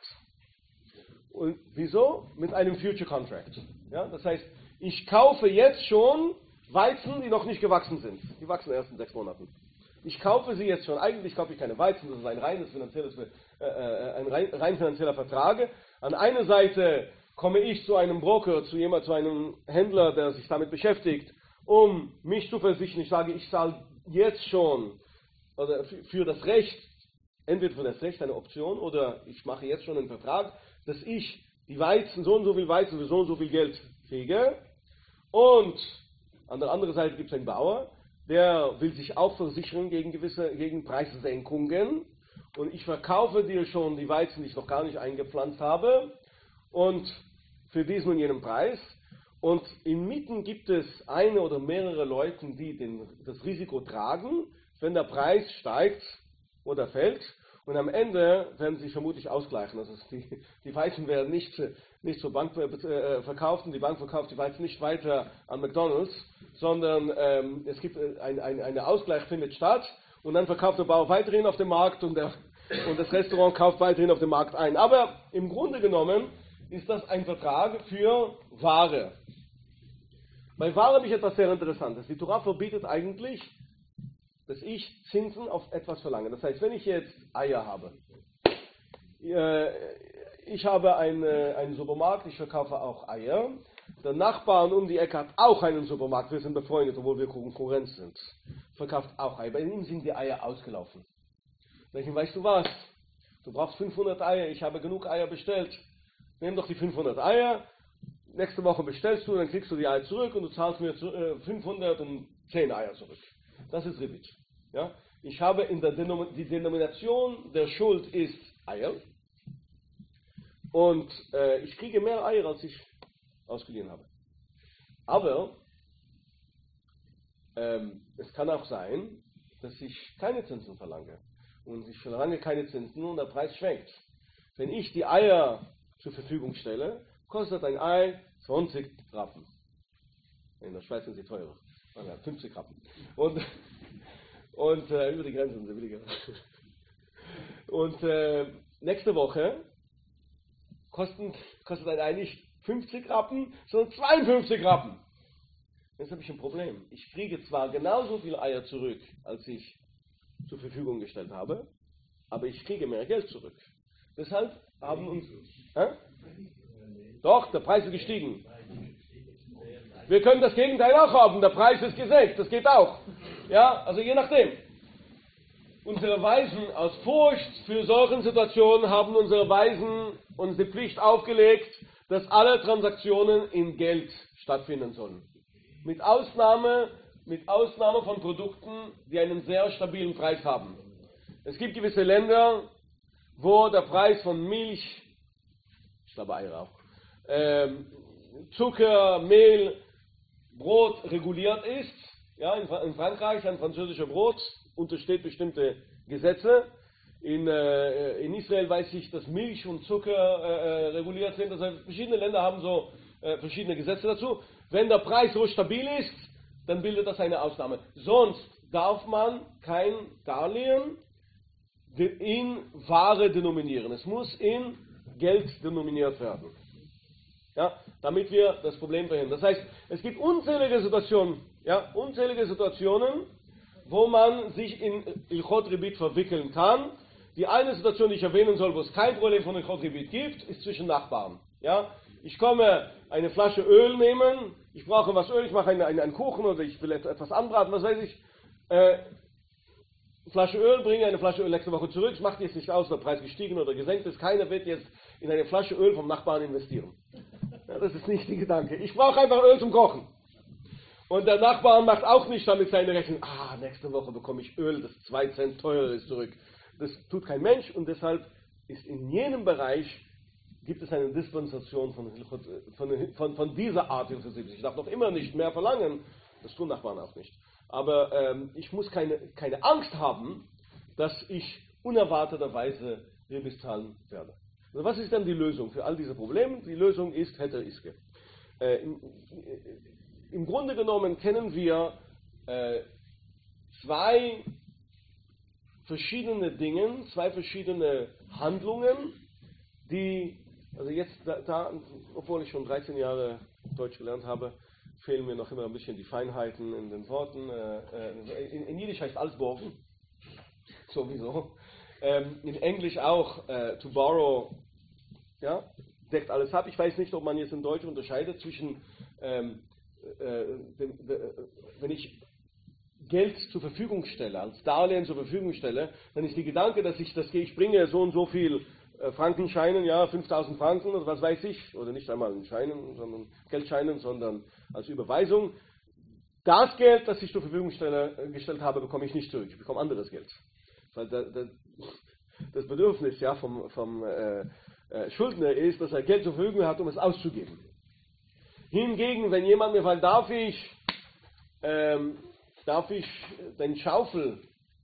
A: Und wieso? Mit einem Future Contract. Ja, das heißt, ich kaufe jetzt schon Weizen, die noch nicht gewachsen sind. Die wachsen erst in sechs Monaten. Ich kaufe sie jetzt schon. Eigentlich kaufe ich keine Weizen, das ist ein reines finanzielles, äh, ein rein, rein finanzieller Vertrag. An einer Seite komme ich zu einem Broker, zu jemand, zu einem Händler, der sich damit beschäftigt, um mich zu versichern. Ich sage, ich zahle jetzt schon oder für das Recht, entweder für das Recht eine Option oder ich mache jetzt schon einen Vertrag, dass ich die Weizen, so und so viel Weizen für so und so viel Geld kriege. Und an der anderen Seite gibt es einen Bauer, der will sich auch versichern gegen gewisse gegen Preissenkungen. Und ich verkaufe dir schon die Weizen, die ich noch gar nicht eingepflanzt habe, und für diesen und jenen Preis. Und inmitten gibt es eine oder mehrere Leute, die den, das Risiko tragen, wenn der Preis steigt oder fällt. Und am Ende werden sie vermutlich ausgleichen. Also die, die Weizen werden nicht, nicht zur Bank äh, verkauft und die Bank verkauft die Weizen nicht weiter an McDonald's, sondern ähm, es gibt ein, ein, eine Ausgleich findet statt und dann verkauft der Bauer weiterhin auf dem Markt und, der, und das Restaurant kauft weiterhin auf dem Markt ein. Aber im Grunde genommen ist das ein Vertrag für Ware. Bei Ware habe ich etwas sehr Interessantes. Die Torah verbietet eigentlich, dass ich Zinsen auf etwas verlange. Das heißt, wenn ich jetzt Eier habe, äh, ich habe eine, einen Supermarkt, ich verkaufe auch Eier, der Nachbar um die Ecke hat auch einen Supermarkt, wir sind befreundet, obwohl wir Konkurrenz sind, verkauft auch Eier. Bei ihm sind die Eier ausgelaufen. Dann weißt du was, du brauchst fünfhundert Eier, ich habe genug Eier bestellt, nimm doch die fünfhundert Eier, nächste Woche bestellst du, dann kriegst du die Eier zurück und du zahlst mir fünfhundertzehn Eier zurück. Das ist Ribit. Ja? Ich habe in der Denom die Denomination der Schuld ist Eier und äh, ich kriege mehr Eier, als ich ausgeliehen habe. Aber ähm, es kann auch sein, dass ich keine Zinsen verlange. Und ich verlange keine Zinsen und der Preis schwenkt. Wenn ich die Eier zur Verfügung stelle, kostet ein Ei zwanzig Rappen. In der Schweiz sind sie teurer. fünfzig Rappen. Und, und äh, über die Grenzen sind sie billiger. Und äh, nächste Woche kosten, kostet ein Ei nicht fünfzig Rappen, sondern zweiundfünfzig Rappen. Jetzt habe ich ein Problem. Ich kriege zwar genauso viele Eier zurück, als ich zur Verfügung gestellt habe, aber ich kriege mehr Geld zurück. Deshalb haben uns... Hä? Doch, der Preis ist gestiegen. Wir können das Gegenteil auch haben, der Preis ist gesenkt, das geht auch. Ja, also je nachdem. Unsere Weisen aus Furcht für solche Situationen haben unsere Weisen uns die Pflicht aufgelegt, dass alle Transaktionen in Geld stattfinden sollen. Mit Ausnahme, mit Ausnahme von Produkten, die einen sehr stabilen Preis haben. Es gibt gewisse Länder, wo der Preis von Milch, ich glaube Eier auch, ähm, Zucker, Mehl, Brot reguliert ist. Ja, in, in Frankreich ein französischer Brot untersteht bestimmte Gesetze. In, äh, in Israel weiß ich, dass Milch und Zucker äh, reguliert sind. Also verschiedene Länder haben so äh, verschiedene Gesetze dazu. Wenn der Preis so stabil ist, dann bildet das eine Ausnahme. Sonst darf man kein Darlehen in Ware denominieren. Es muss in Geld denominiert werden. Ja, damit wir das Problem verhindern. Das heißt, es gibt unzählige Situationen, ja, unzählige Situationen, wo man sich in Ilchot Ribit verwickeln kann. Die eine Situation, die ich erwähnen soll, wo es kein Problem von Ilchot Ribit gibt, ist zwischen Nachbarn. Ja, ich komme eine Flasche Öl nehmen, ich brauche was Öl, ich mache einen, einen, einen Kuchen oder ich will etwas anbraten, was weiß ich. Äh, Flasche Öl, bringe eine Flasche Öl nächste Woche zurück, es macht jetzt nicht aus, ob der Preis gestiegen oder gesenkt ist, keiner wird jetzt in eine Flasche Öl vom Nachbarn investieren. Ja, das ist nicht der Gedanke. Ich brauche einfach Öl zum Kochen. Und der Nachbar macht auch nicht damit seine Rechnung, ah, nächste Woche bekomme ich Öl, das zwei Cent teurer ist, zurück. Das tut kein Mensch und deshalb ist in jenem Bereich, gibt es eine Dispensation von, von, von, von dieser Art Hilfe siebzig. Ich darf noch immer nicht mehr verlangen, das tun Nachbarn auch nicht. Aber ähm, ich muss keine, keine Angst haben, dass ich unerwarteterweise Ribis zahlen werde. Also was ist dann die Lösung für all diese Probleme? Die Lösung ist Heter Iske. Äh, im, Im Grunde genommen kennen wir äh, zwei verschiedene Dinge, zwei verschiedene Handlungen, die, also jetzt, da, da, obwohl ich schon dreizehn Jahre Deutsch gelernt habe, fehlen mir noch immer ein bisschen die Feinheiten in den Worten. Äh, in, in Jiddisch heißt alles borgen, sowieso. Ähm, in Englisch auch äh, to borrow, ja, deckt alles ab. Ich weiß nicht, ob man jetzt in Deutsch unterscheidet zwischen, ähm, äh, dem, de, wenn ich Geld zur Verfügung stelle, als Darlehen zur Verfügung stelle, dann ist die Gedanke, dass ich das ich bringe so und so viel äh, Frankenscheinen, ja, fünftausend Franken oder was weiß ich, oder nicht einmal in Scheinen, sondern Geldscheinen, sondern als Überweisung. Das Geld, das ich zur Verfügung stelle, gestellt habe, bekomme ich nicht zurück. Ich bekomme anderes Geld. Weil da, da, das Bedürfnis ja, vom, vom äh, äh, Schuldner ist, dass er Geld zur Verfügung hat, um es auszugeben. Hingegen, wenn jemand mir fragt, darf ich, ähm, darf ich den Schaufel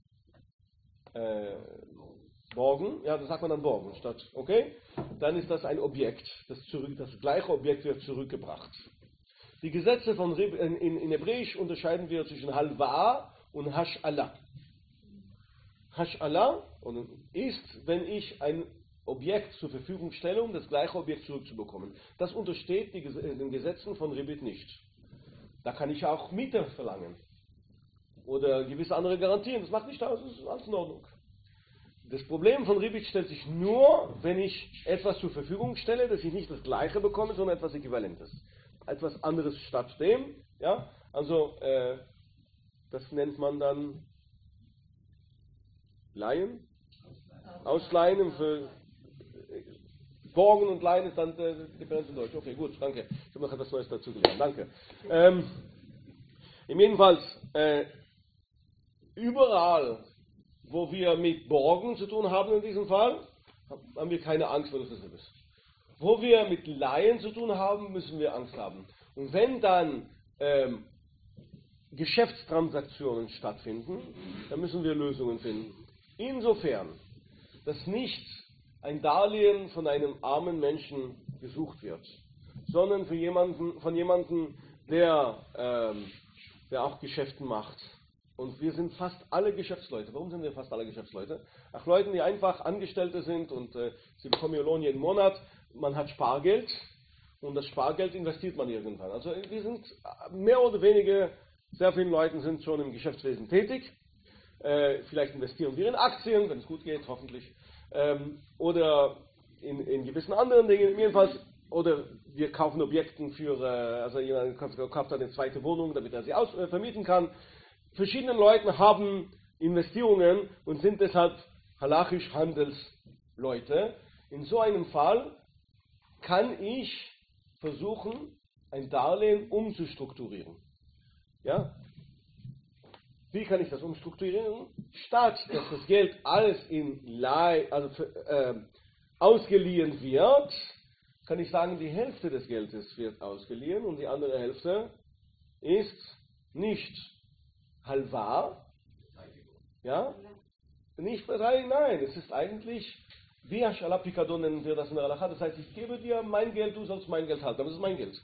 A: äh, borgen, ja, das sagt man dann borgen statt, okay, dann ist das ein Objekt, das, zurück, das gleiche Objekt wird zurückgebracht. Die Gesetze von in, in, in Hebräisch unterscheiden wir zwischen Halwa und Hash'ala. Hash'ala ist, wenn ich ein Objekt zur Verfügung stelle, um das gleiche Objekt zurückzubekommen. Das untersteht die, den Gesetzen von Ribit nicht. Da kann ich auch Miete verlangen oder gewisse andere Garantien. Das macht nicht aus, das ist alles in Ordnung. Das Problem von Ribit stellt sich nur, wenn ich etwas zur Verfügung stelle, dass ich nicht das gleiche bekomme, sondern etwas Äquivalentes. Etwas anderes statt dem. Ja? Also, äh, das nennt man dann Leihen. Ausleihen für Borgen und Leihen ist dann die Differenz in Deutsch. Okay, gut, danke. Ich habe noch etwas Neues dazu gelernt. Danke. Ähm, jedenfalls, äh, überall, wo wir mit Borgen zu tun haben in diesem Fall, haben wir keine Angst vor der Versicherung. Wo wir mit Leihen zu tun haben, müssen wir Angst haben. Und wenn dann ähm, Geschäftstransaktionen stattfinden, dann müssen wir Lösungen finden. Insofern, dass nicht ein Darlehen von einem armen Menschen gesucht wird, sondern für jemanden, von jemandem, der, ähm, der auch Geschäfte macht. Und wir sind fast alle Geschäftsleute. Warum sind wir fast alle Geschäftsleute? Ach, Leute, die einfach Angestellte sind und äh, sie bekommen ihr Lohn jeden Monat. Man hat Spargeld und das Spargeld investiert man irgendwann. Also wir sind mehr oder weniger, sehr viele Leute sind schon im Geschäftswesen tätig. Äh, vielleicht investieren wir in Aktien, wenn es gut geht, hoffentlich. Ähm, oder in, in gewissen anderen Dingen, jedenfalls, oder wir kaufen Objekte für, äh, also jemand kauft eine zweite Wohnung, damit er sie aus, äh, vermieten kann. Verschiedene Leute haben Investierungen und sind deshalb halachisch Handelsleute. In so einem Fall kann ich versuchen, ein Darlehen umzustrukturieren. Ja? Wie kann ich das umstrukturieren? Statt dass das Geld alles in Leih, also äh, ausgeliehen wird, kann ich sagen, die Hälfte des Geldes wird ausgeliehen und die andere Hälfte ist nicht Halva, ja, nicht Beteiligung, nein, es ist eigentlich, wie Hash'ala Pikadon nennen wir das in der Halacha, das heißt, ich gebe dir mein Geld, du sollst mein Geld halten, aber das ist mein Geld.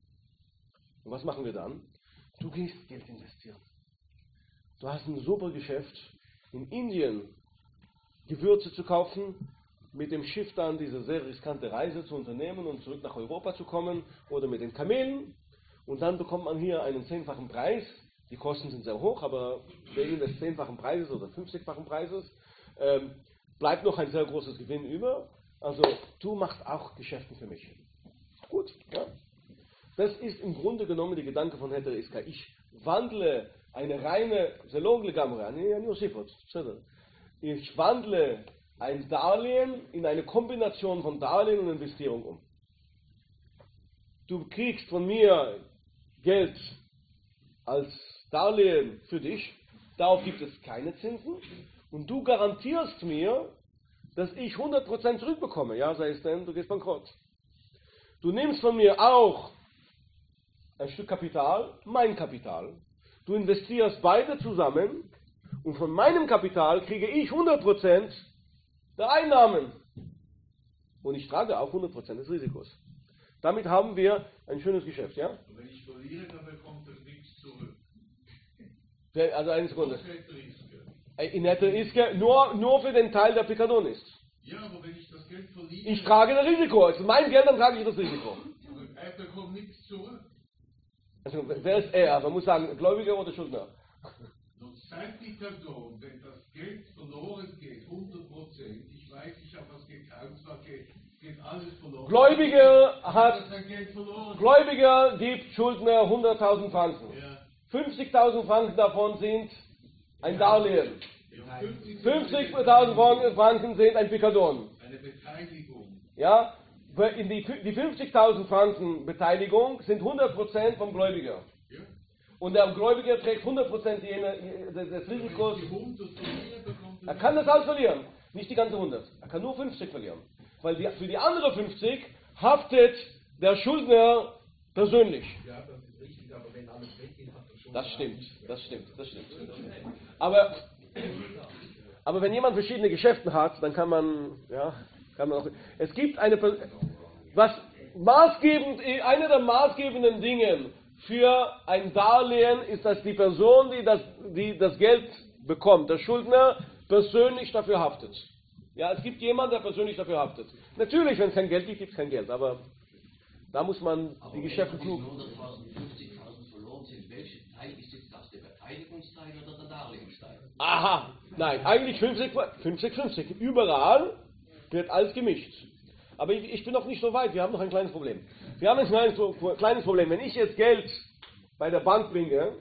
A: Und was machen wir dann? Du gehst Geld investieren. Du hast ein super Geschäft, in Indien Gewürze zu kaufen, mit dem Schiff dann diese sehr riskante Reise zu unternehmen und zurück nach Europa zu kommen oder mit den Kamelen und dann bekommt man hier einen zehnfachen Preis. Die Kosten sind sehr hoch, aber wegen des zehnfachen Preises oder fünfzigfachen Preises ähm, bleibt noch ein sehr großes Gewinn über. Also du machst auch Geschäfte für mich. Gut, ja. Das ist im Grunde genommen die Gedanke von Heter Iska. Ich wandle eine reine, ich wandle ein Darlehen in eine Kombination von Darlehen und Investierung um. Du kriegst von mir Geld als Darlehen für dich, darauf gibt es keine Zinsen und du garantierst mir, dass ich hundert Prozent zurückbekomme. Ja, sei es denn, du gehst bankrott. Du nimmst von mir auch ein Stück Kapital, mein Kapital. Du investierst beide zusammen und von meinem Kapital kriege ich hundert Prozent der Einnahmen. Und ich trage auch hundert Prozent des Risikos. Damit haben wir ein schönes Geschäft, ja?
D: Und wenn ich verliere, dann bekommt er nichts zurück.
A: Also eine Sekunde.
D: Das hätte Riske.
A: In Heter Iske nur, nur für den Teil, der Pikadon ist.
D: Ja, aber wenn ich das Geld verliere...
A: Ich trage das Risiko. Es ist mein Geld, dann trage ich das Risiko.
D: Er bekommt nichts zurück.
A: Also, wer ist er? Man muss sagen, Gläubiger oder Schuldner?
D: Und sein Pikadon, wenn das Geld verloren geht, hundert Prozent, ich weiß, ich habe was gekauft, zwar geht, geht alles verloren.
A: Gläubiger hat,
D: sein Geld verloren.
A: Gläubiger gibt Schuldner hunderttausend Franken.
D: Ja.
A: fünfzigtausend Franken davon sind ein Darlehen.
D: Ja,
A: fünfzigtausend Franken sind ein Pikadon.
D: Eine Beteiligung.
A: Ja, in die, die fünfzigtausend Franken Beteiligung sind hundert Prozent vom Gläubiger.
D: Ja.
A: Und der Gläubiger trägt hundert Prozent des Risikos.
D: Die hundert verlieren, bekommt
A: Er kann das alles verlieren, nicht die ganze hundert. Er kann nur fünfzig verlieren. Weil die, für die andere fünfzig haftet der Schuldner persönlich.
C: Ja, das ist richtig, aber wenn alles weggeht, hat er schon...
A: Das stimmt, das stimmt, das stimmt. Aber, aber wenn jemand verschiedene Geschäfte hat, dann kann man, ja, kann man auch... Es gibt eine... Was maßgebend, eine der maßgebenden Dinge für ein Darlehen ist, dass die Person, die das, die das Geld bekommt, der Schuldner, persönlich dafür haftet. Ja, es gibt jemanden, der persönlich dafür haftet. Natürlich, wenn es kein Geld gibt, gibt es kein Geld, aber da muss man
C: Aber
A: die Geschäfte
C: wenn
A: klug...
C: hunderttausend, fünfzigtausend verloren sind, welcher Teil ist jetzt das, der Beteiligungsteil oder der Darlehensteil?
A: Aha, nein, eigentlich fünfzig fünfzig. Überall wird alles gemischt. Aber ich, ich bin noch nicht so weit, wir haben noch ein kleines Problem. Wir haben ein kleines, kleines Problem. Wenn ich jetzt Geld bei der Bank bringe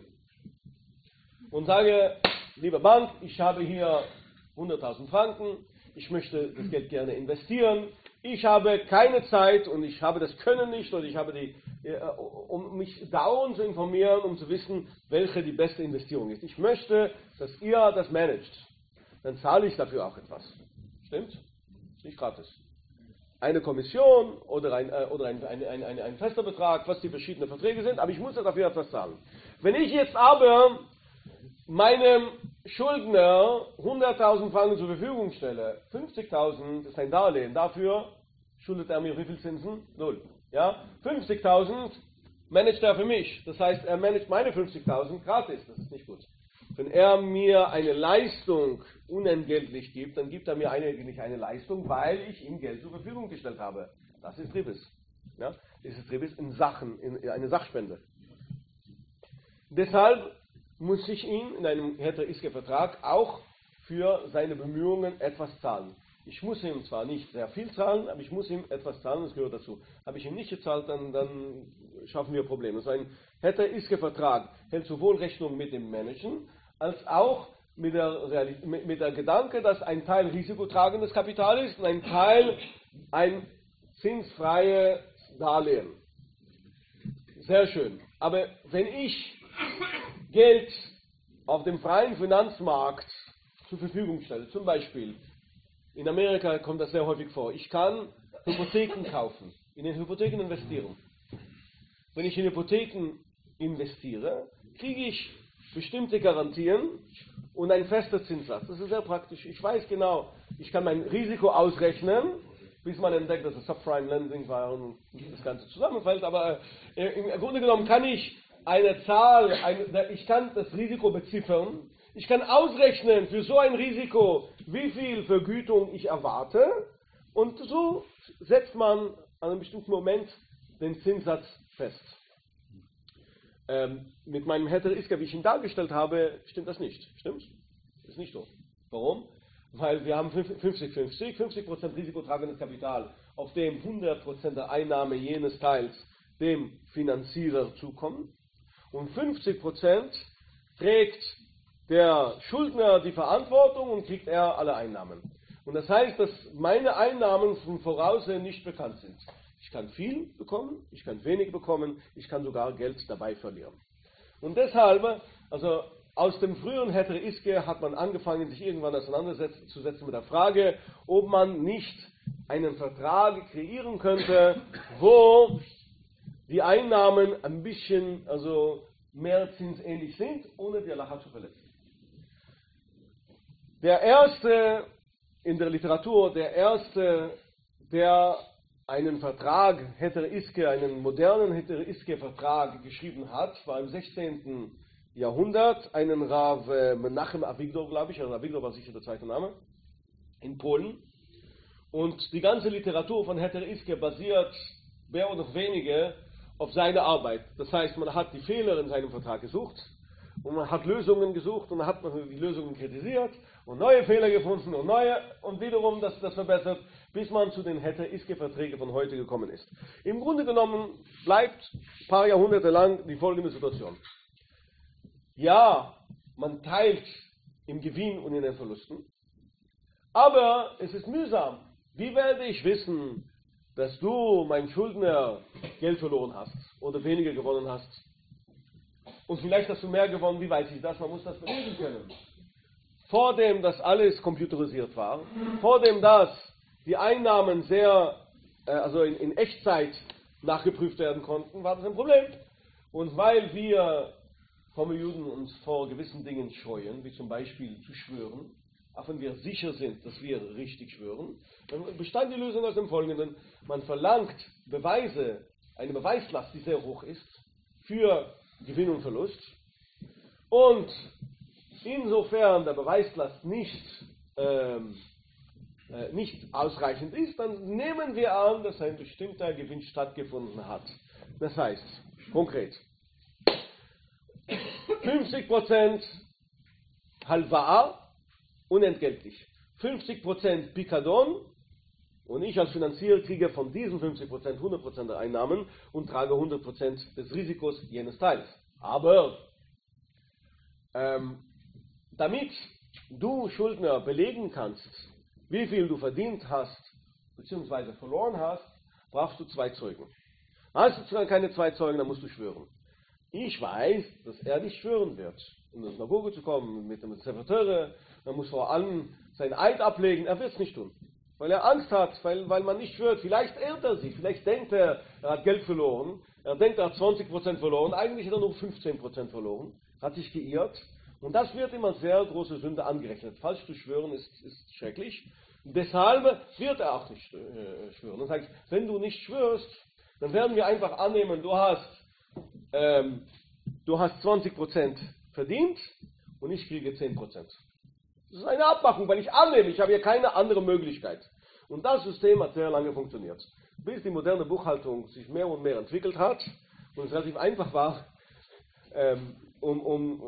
A: und sage, liebe Bank, ich habe hier hunderttausend Franken, ich möchte das Geld gerne investieren, ich habe keine Zeit und ich habe das Können nicht oder ich habe die, um mich dauernd zu informieren, um zu wissen, welche die beste Investierung ist. Ich möchte, dass ihr das managt. Dann zahle ich dafür auch etwas. Stimmt? Ist nicht gratis. Eine Kommission oder, ein, oder ein, ein, ein, ein, ein fester Betrag, was die verschiedenen Verträge sind, aber ich muss dafür etwas zahlen. Wenn ich jetzt aber meinem Schuldner hunderttausend Franken zur Verfügung stelle, fünfzigtausend ist ein Darlehen, dafür schuldet er mir wie viel Zinsen? Null. Ja? fünfzigtausend managt er für mich, das heißt, er managt meine fünfzigtausend gratis, das ist nicht gut. Wenn er mir eine Leistung unentgeltlich gibt, dann gibt er mir eigentlich eine Leistung, weil ich ihm Geld zur Verfügung gestellt habe. Das ist Ribis. Ja? Das ist Ribis in Sachen, in eine Sachspende. Deshalb muss ich ihm in einem Heter-Iske-Vertrag auch für seine Bemühungen etwas zahlen. Ich muss ihm zwar nicht sehr viel zahlen, aber ich muss ihm etwas zahlen, das gehört dazu. Habe ich ihm nicht gezahlt, dann, dann schaffen wir Probleme. Also ein Heter-Iske-Vertrag hält sowohl Rechnung mit dem Managen, als auch mit der, mit der Gedanke, dass ein Teil risikotragendes Kapital ist und ein Teil ein zinsfreies Darlehen. Sehr schön. Aber wenn ich Geld auf dem freien Finanzmarkt zur Verfügung stelle, zum Beispiel, in Amerika kommt das sehr häufig vor, ich kann Hypotheken kaufen, in den Hypotheken investieren. Wenn ich in Hypotheken investiere, kriege ich bestimmte Garantien und ein fester Zinssatz. Das ist sehr praktisch. Ich weiß genau, ich kann mein Risiko ausrechnen, bis man entdeckt, dass es Subprime Lending war und das Ganze zusammenfällt. Aber äh, im Grunde genommen kann ich eine Zahl, eine, ich kann das Risiko beziffern. Ich kann ausrechnen für so ein Risiko, wie viel Vergütung ich erwarte. Und so setzt man an einem bestimmten Moment den Zinssatz fest. Ähm, mit meinem Heter-Iske, wie ich ihn dargestellt habe, stimmt das nicht. Stimmt? Ist nicht so. Warum? Weil wir haben fünfzig fünfzig, fünfzig Prozent risikotragendes Kapital, auf dem hundert Prozent der Einnahme jenes Teils dem Finanzierer zukommen. Und fünfzig Prozent trägt der Schuldner die Verantwortung und kriegt er alle Einnahmen. Und das heißt, dass meine Einnahmen vom Voraussehen nicht bekannt sind. Ich kann viel bekommen, ich kann wenig bekommen, ich kann sogar Geld dabei verlieren. Und deshalb, also aus dem früheren Heter Iske hat man angefangen, sich irgendwann auseinanderzusetzen mit der Frage, ob man nicht einen Vertrag kreieren könnte, wo die Einnahmen ein bisschen also mehr zinsähnlich sind, ohne die Halacha zu verletzen. Der erste in der Literatur, der erste, der einen Vertrag, Heter Iske, einen modernen Heter Iske Vertrag geschrieben hat, war im sechzehnten Jahrhundert, einen Rav Menachem Avigdor, glaube ich, also Avigdor war sicher der zweite Name, in Polen. Und die ganze Literatur von Heter Iske basiert mehr oder weniger auf seine Arbeit. Das heißt, man hat die Fehler in seinem Vertrag gesucht und man hat Lösungen gesucht und dann hat man die Lösungen kritisiert und neue Fehler gefunden und neue und wiederum das, das verbessert, bis man zu den Heter Iske Verträgen von heute gekommen ist. Im Grunde genommen bleibt ein paar Jahrhunderte lang die folgende Situation. Ja, man teilt im Gewinn und in den Verlusten, aber es ist mühsam. Wie werde ich wissen, dass du, mein Schuldner, Geld verloren hast oder weniger gewonnen hast? Und vielleicht hast du mehr gewonnen, wie weiß ich das? Man muss das belegen können. Vor dem, dass alles computerisiert war, vor dem, dass die Einnahmen sehr, äh, also in, in Echtzeit nachgeprüft werden konnten, war das ein Problem. Und weil wir frommen Juden uns vor gewissen Dingen scheuen, wie zum Beispiel zu schwören, auch wenn wir sicher sind, dass wir richtig schwören, dann bestand die Lösung aus dem Folgenden: Man verlangt Beweise, eine Beweislast, die sehr hoch ist, für Gewinn und Verlust. Und insofern der Beweislast nicht, ähm, äh, nicht ausreichend ist, dann nehmen wir an, dass ein bestimmter Gewinn stattgefunden hat. Das heißt, konkret, fünfzig Prozent Halva'a, unentgeltlich, fünfzig Prozent Pikadon, und ich als Finanzier kriege von diesen fünfzig Prozent hundert Prozent der Einnahmen und trage hundert Prozent des Risikos jenes Teils. Aber ähm, damit du, Schuldner, belegen kannst, wie viel du verdient hast bzw. verloren hast, brauchst du zwei Zeugen. Hast du keine zwei Zeugen, dann musst du schwören. Ich weiß, dass er nicht schwören wird, in die Synagoge zu kommen mit dem Sekretär. Er muss vor allem seinen Eid ablegen. Er wird es nicht tun, weil er Angst hat, weil, weil man nicht schwört. Vielleicht irrt er sich, vielleicht denkt er, er hat Geld verloren. Er denkt, er hat zwanzig Prozent verloren. Eigentlich hat er nur fünfzehn Prozent verloren, hat sich geirrt. Und das wird ihm als sehr große Sünde angerechnet. Falsch zu schwören ist, ist schrecklich. Deshalb wird er auch nicht äh, schwören. Dann sage ich, wenn du nicht schwörst, dann werden wir einfach annehmen, du hast Ähm, du hast zwanzig Prozent verdient und ich kriege zehn Prozent. Das ist eine Abmachung, weil ich annehme, ich habe hier keine andere Möglichkeit. Und das System hat sehr lange funktioniert. Bis die moderne Buchhaltung sich mehr und mehr entwickelt hat und es relativ einfach war, ähm, um, um,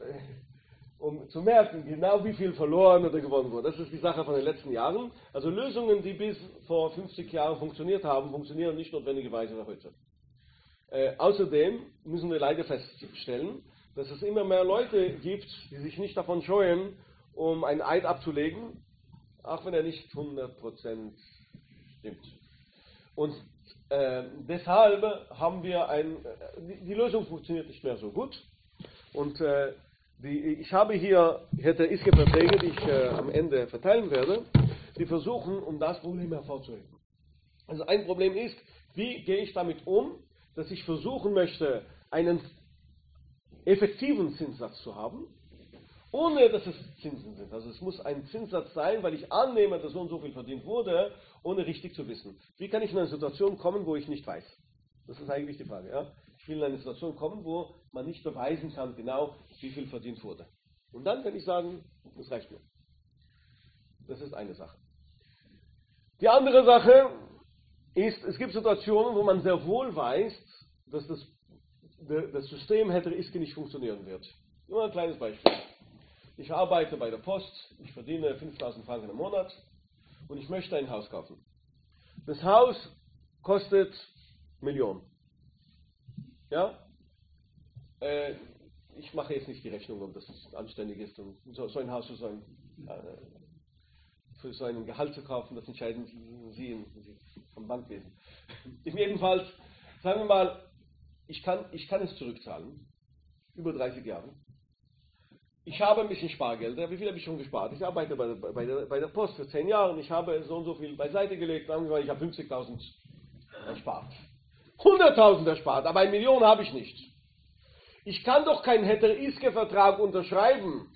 A: um zu merken, genau wie viel verloren oder gewonnen wurde. Das ist die Sache von den letzten Jahren. Also Lösungen, die bis vor fünfzig Jahren funktioniert haben, funktionieren nicht notwendigerweise heute. Äh, außerdem müssen wir leider feststellen, dass es immer mehr Leute gibt, die sich nicht davon scheuen, um einen Eid abzulegen, auch wenn er nicht hundert Prozent stimmt. Und äh, deshalb haben wir ein, die, die Lösung funktioniert nicht mehr so gut. Und äh, die, ich habe hier Heter Iske Verträge, die ich äh, am Ende verteilen werde, die versuchen, um das Problem hervorzuheben. Also ein Problem ist, wie gehe ich damit um, dass ich versuchen möchte, einen effektiven Zinssatz zu haben, ohne dass es Zinsen sind. Also es muss ein Zinssatz sein, weil ich annehme, dass so und so viel verdient wurde, ohne richtig zu wissen. Wie kann ich in eine Situation kommen, wo ich nicht weiß? Das ist eigentlich die Frage. Ja? Ich will in eine Situation kommen, wo man nicht beweisen kann, genau wie viel verdient wurde. Und dann kann ich sagen, das reicht mir. Das ist eine Sache. Die andere Sache ist, es gibt Situationen, wo man sehr wohl weiß, dass das, das System Heter Iske nicht funktionieren wird. Nur ein kleines Beispiel. Ich arbeite bei der Post, ich verdiene fünftausend Franken im Monat und ich möchte ein Haus kaufen. Das Haus kostet Millionen. Ja? Äh, ich mache jetzt nicht die Rechnung, ob das anständig ist, um so, so ein Haus für so ein, äh, für so ein Gehalt zu kaufen. Das entscheiden Sie, in, Sie vom Bankwesen. Jedenfalls, sagen wir mal, ich kann, ich kann es zurückzahlen. über dreißig Jahren. Ich habe ein bisschen Spargelder. Wie viel habe ich schon gespart? Ich arbeite bei der, bei der, bei der Post für zehn Jahre. Ich habe so und so viel beiseite gelegt. Sagen wir mal, ich habe fünfzigtausend erspart. hunderttausend erspart, aber eine Million habe ich nicht. Ich kann doch keinen Heter-Iske-Vertrag unterschreiben,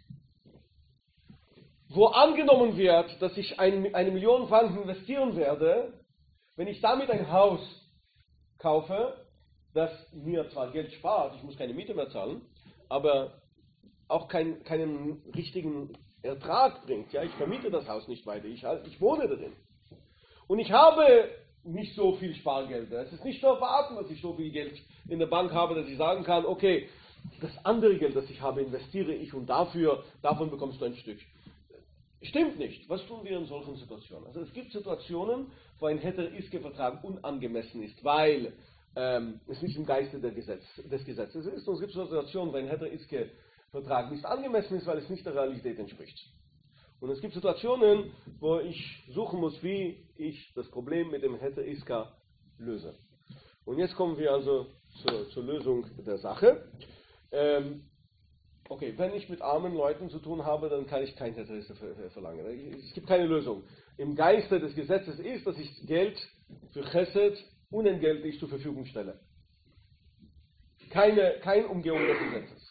A: wo angenommen wird, dass ich ein, eine Million Franken investieren werde, wenn ich damit ein Haus kaufe, das mir zwar Geld spart, ich muss keine Miete mehr zahlen, aber auch kein, keinen richtigen Ertrag bringt. Ja, ich vermiete das Haus nicht weiter, ich, ich wohne darin. Und ich habe nicht so viel Spargelder. Es ist nicht zu erwarten, dass ich so viel Geld in der Bank habe, dass ich sagen kann, okay, das andere Geld, das ich habe, investiere ich und dafür, davon bekommst du ein Stück. Stimmt nicht. Was tun wir in solchen Situationen? Also es gibt Situationen, wo ein Heter-Iske-Vertrag unangemessen ist, weil ähm, es nicht im Geiste der Gesetz, des Gesetzes ist. Und es gibt Situationen, wo ein Heter-Iske-Vertrag nicht angemessen ist, weil es nicht der Realität entspricht. Und es gibt Situationen, wo ich suchen muss, wie ich das Problem mit dem Heter-Iska löse. Und jetzt kommen wir also zur, zur Lösung der Sache. Ähm, Okay, wenn ich mit armen Leuten zu tun habe, dann kann ich kein Heter-Iske verlangen. Es gibt keine Lösung. Im Geiste des Gesetzes ist, dass ich Geld für Chesed unentgeltlich zur Verfügung stelle. Keine, keine Umgehung des Gesetzes.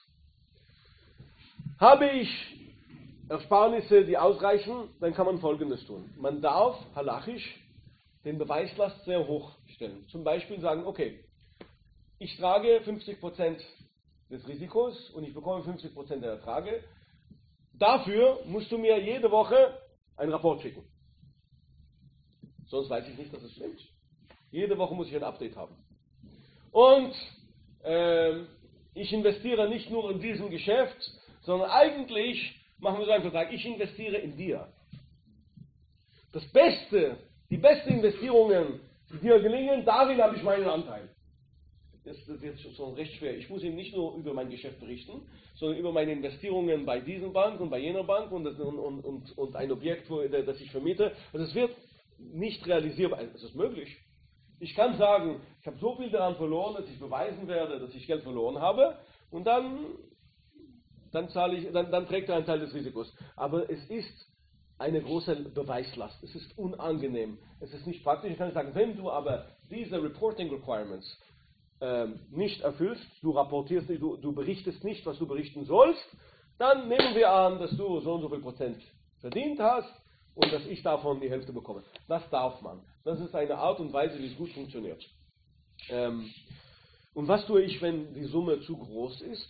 A: Habe ich Ersparnisse, die ausreichen, dann kann man Folgendes tun. Man darf halachisch den Beweislast sehr hoch stellen. Zum Beispiel sagen, okay, ich trage fünfzig Prozent des Risikos und ich bekomme fünfzig Prozent der Erträge. Dafür musst du mir jede Woche einen Rapport schicken. Sonst weiß ich nicht, dass es stimmt. Jede Woche muss ich ein Update haben. Und äh, ich investiere nicht nur in diesem Geschäft, sondern eigentlich machen wir so einen Vertrag, ich investiere in dir. Das Beste, die besten Investierungen, die dir gelingen, darin habe ich meinen Anteil. Das ist jetzt schon recht schwer. Ich muss ihm nicht nur über mein Geschäft berichten, sondern über meine Investierungen bei dieser Bank und bei jener Bank und, das, und, und, und ein Objekt, wo, das ich vermiete. Also es wird nicht realisierbar. Es ist möglich. Ich kann sagen, ich habe so viel daran verloren, dass ich beweisen werde, dass ich Geld verloren habe und dann, dann, zahle ich, dann, dann trägt er einen Teil des Risikos. Aber es ist eine große Beweislast. Es ist unangenehm. Es ist nicht praktisch. Ich kann sagen, wenn du aber diese Reporting Requirements Ähm, nicht erfüllst, du rapportierst nicht, du, du berichtest nicht, was du berichten sollst, dann nehmen wir an, dass du so und so viel Prozent verdient hast und dass ich davon die Hälfte bekomme. Das darf man. Das ist eine Art und Weise, wie es gut funktioniert. Ähm, und was tue ich, wenn die Summe zu groß ist,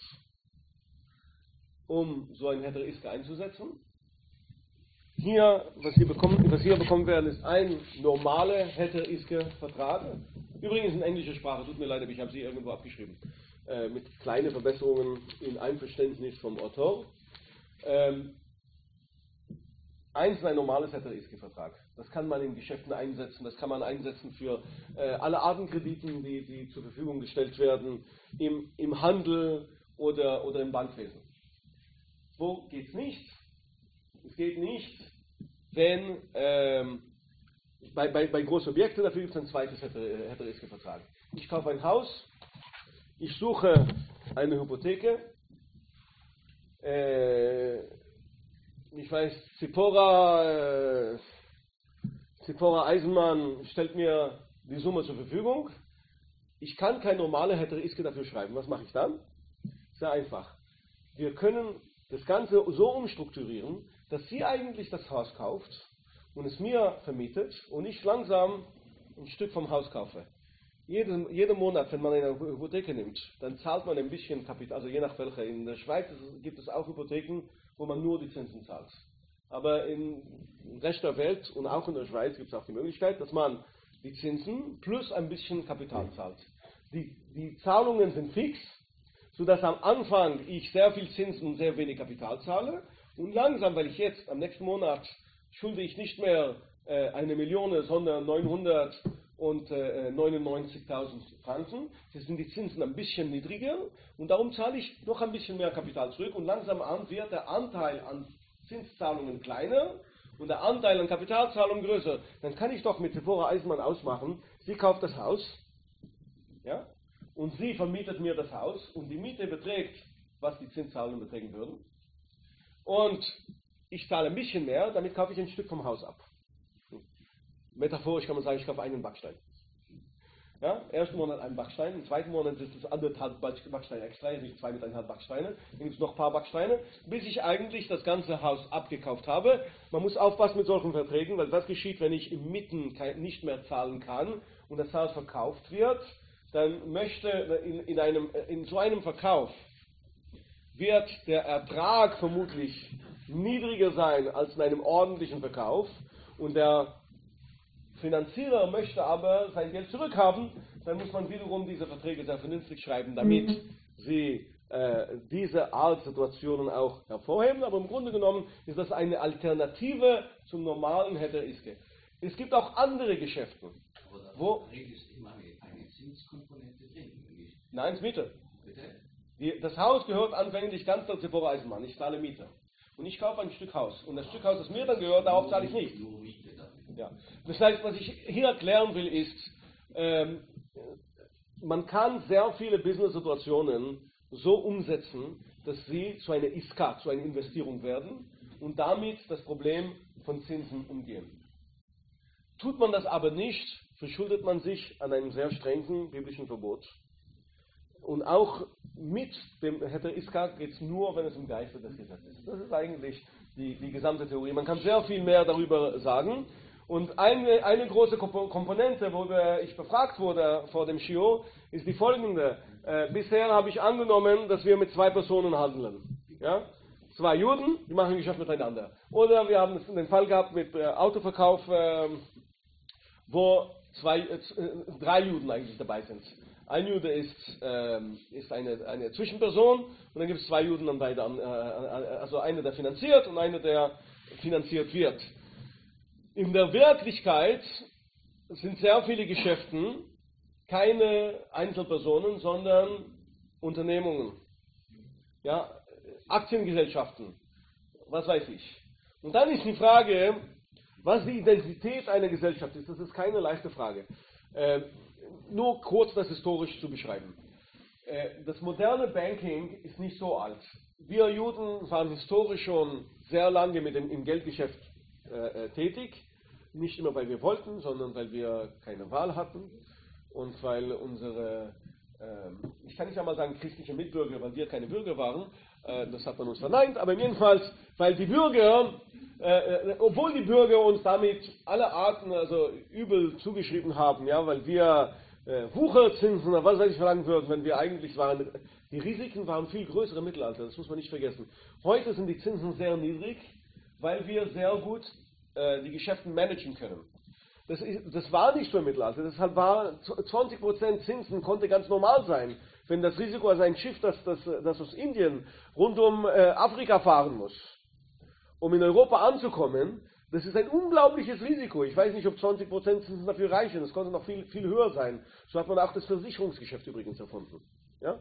A: um so ein Heter-Iske einzusetzen? Hier, was wir bekommen, was wir bekommen werden, ist ein normaler Heter-Iske-Vertrag. Übrigens in englischer Sprache, tut mir leid, aber ich habe sie irgendwo abgeschrieben. Äh, mit kleinen Verbesserungen in Einverständnis vom Autor. Ähm, eins ist ein normales Heter-Iske-Vertrag. Das kann man in Geschäften einsetzen, das kann man einsetzen für äh, alle Arten Krediten, die, die zur Verfügung gestellt werden, im, im Handel oder, oder im Bankwesen. Wo geht es nicht? Es geht nicht, wenn ähm, bei, bei, bei großen Objekten, dafür gibt es ein zweites Heter-Iske-Vertrag. Ich kaufe ein Haus, ich suche eine Hypotheke, äh, ich weiß, Zipora, äh, Zipora Eisenmann stellt mir die Summe zur Verfügung. Ich kann kein normales Heter-Iske dafür schreiben. Was mache ich dann? Sehr einfach. Wir können das Ganze so umstrukturieren, dass sie eigentlich das Haus kauft und es mir vermietet und ich langsam ein Stück vom Haus kaufe. Jeden, jeden Monat, wenn man eine Hypotheke nimmt, dann zahlt man ein bisschen Kapital, also je nach welcher. In der Schweiz gibt es auch Hypotheken, wo man nur die Zinsen zahlt. Aber im Rest der Welt und auch in der Schweiz gibt es auch die Möglichkeit, dass man die Zinsen plus ein bisschen Kapital zahlt. Die, die Zahlungen sind fix, sodass am Anfang ich sehr viel Zinsen und sehr wenig Kapital zahle und langsam, weil ich jetzt am nächsten Monat schulde ich nicht mehr äh, eine Million, sondern neunhundertneunundneunzigtausend Franken. Das sind die Zinsen ein bisschen niedriger und darum zahle ich noch ein bisschen mehr Kapital zurück und langsam an wird der Anteil an Zinszahlungen kleiner und der Anteil an Kapitalzahlungen größer. Dann kann ich doch mit Zipora Eisenmann ausmachen, sie kauft das Haus, ja, und sie vermietet mir das Haus und die Miete beträgt was die Zinszahlungen betragen würden. Und ich zahle ein bisschen mehr, damit kaufe ich ein Stück vom Haus ab. Metaphorisch kann man sagen, ich kaufe einen Backstein. Ja, ersten Monat einen Backstein, im zweiten Monat ist es anderthalb Backsteine extra, also zwei mit eineinhalb Backsteine, dann gibt es noch ein paar Backsteine, bis ich eigentlich das ganze Haus abgekauft habe. Man muss aufpassen mit solchen Verträgen, weil was geschieht, wenn ich im Mitten nicht mehr zahlen kann und das Haus verkauft wird, dann möchte in, in, einem, in so einem Verkauf wird der Ertrag vermutlich niedriger sein als in einem ordentlichen Verkauf und der Finanzierer möchte aber sein Geld zurückhaben, dann muss man wiederum diese Verträge sehr vernünftig schreiben, damit mhm. sie äh, diese Art Situationen auch hervorheben. Aber im Grunde genommen ist das eine Alternative zum normalen Heter Iske. Es gibt auch andere Geschäfte.
C: Aber da
A: wo
C: ist immer eine, eine Zinskomponente drin. Nicht?
A: Nein, es ist Miete.
C: Bitte?
A: Die, das Haus gehört anfänglich ganz der Zipora Eisenmann. Ich zahle Miete. Und ich kaufe ein Stück Haus. Und das Stück Haus, das mir dann gehört, darauf zahle ich nicht.
C: Nur Miete dann.
A: Ja. Das heißt, was ich hier erklären will, ist, ähm, man kann sehr viele Business-Situationen so umsetzen, dass sie zu einer Iska, zu einer Investierung werden und damit das Problem von Zinsen umgehen. Tut man das aber nicht, verschuldet man sich an einem sehr strengen biblischen Verbot. Und auch mit dem Heter Iska geht es nur, wenn es im Geiste des Gesetzes ist. Das ist eigentlich die, die gesamte Theorie. Man kann sehr viel mehr darüber sagen. Und eine, eine große Komponente, worüber ich befragt wurde vor dem Shio, ist die folgende. Äh, bisher habe ich angenommen, dass wir mit zwei Personen handeln. Ja? Zwei Juden, die machen ein Geschäft miteinander. Oder wir haben den Fall gehabt mit äh, Autoverkauf, äh, wo zwei, äh, drei Juden eigentlich dabei sind. Ein Jude ist, äh, ist eine, eine Zwischenperson und dann gibt es zwei Juden an beide, äh, also einer, der finanziert und einer, der finanziert wird. In der Wirklichkeit sind sehr viele Geschäfte keine Einzelpersonen, sondern Unternehmungen, ja, Aktiengesellschaften, was weiß ich. Und dann ist die Frage, was die Identität einer Gesellschaft ist. Das ist keine leichte Frage. Äh, nur kurz das historisch zu beschreiben. Äh, das moderne Banking ist nicht so alt. Wir Juden waren historisch schon sehr lange mit dem, im Geldgeschäft äh, tätig. Nicht immer, weil wir wollten, sondern weil wir keine Wahl hatten und weil unsere, äh, ich kann nicht einmal sagen christliche Mitbürger, weil wir keine Bürger waren, äh, das hat man uns verneint, aber jedenfalls, weil die Bürger, äh, obwohl die Bürger uns damit alle Arten, also übel zugeschrieben haben, ja, weil wir äh, Wucherzinsen oder was weiß ich verlangen würden, wenn wir eigentlich waren, die Risiken waren viel größer im Mittelalter, das muss man nicht vergessen. Heute sind die Zinsen sehr niedrig, weil wir sehr gut die Geschäfte managen können. Das, ist, das war nicht so im Mittelalter, deshalb war zwanzig Prozent Zinsen konnte ganz normal sein. Wenn das Risiko, also ein Schiff, das, das, das aus Indien rund um äh, Afrika fahren muss, um in Europa anzukommen, das ist ein unglaubliches Risiko. Ich weiß nicht, ob zwanzig Prozent Zinsen dafür reichen, das konnte noch viel, viel höher sein. So hat man auch das Versicherungsgeschäft übrigens erfunden. Ja?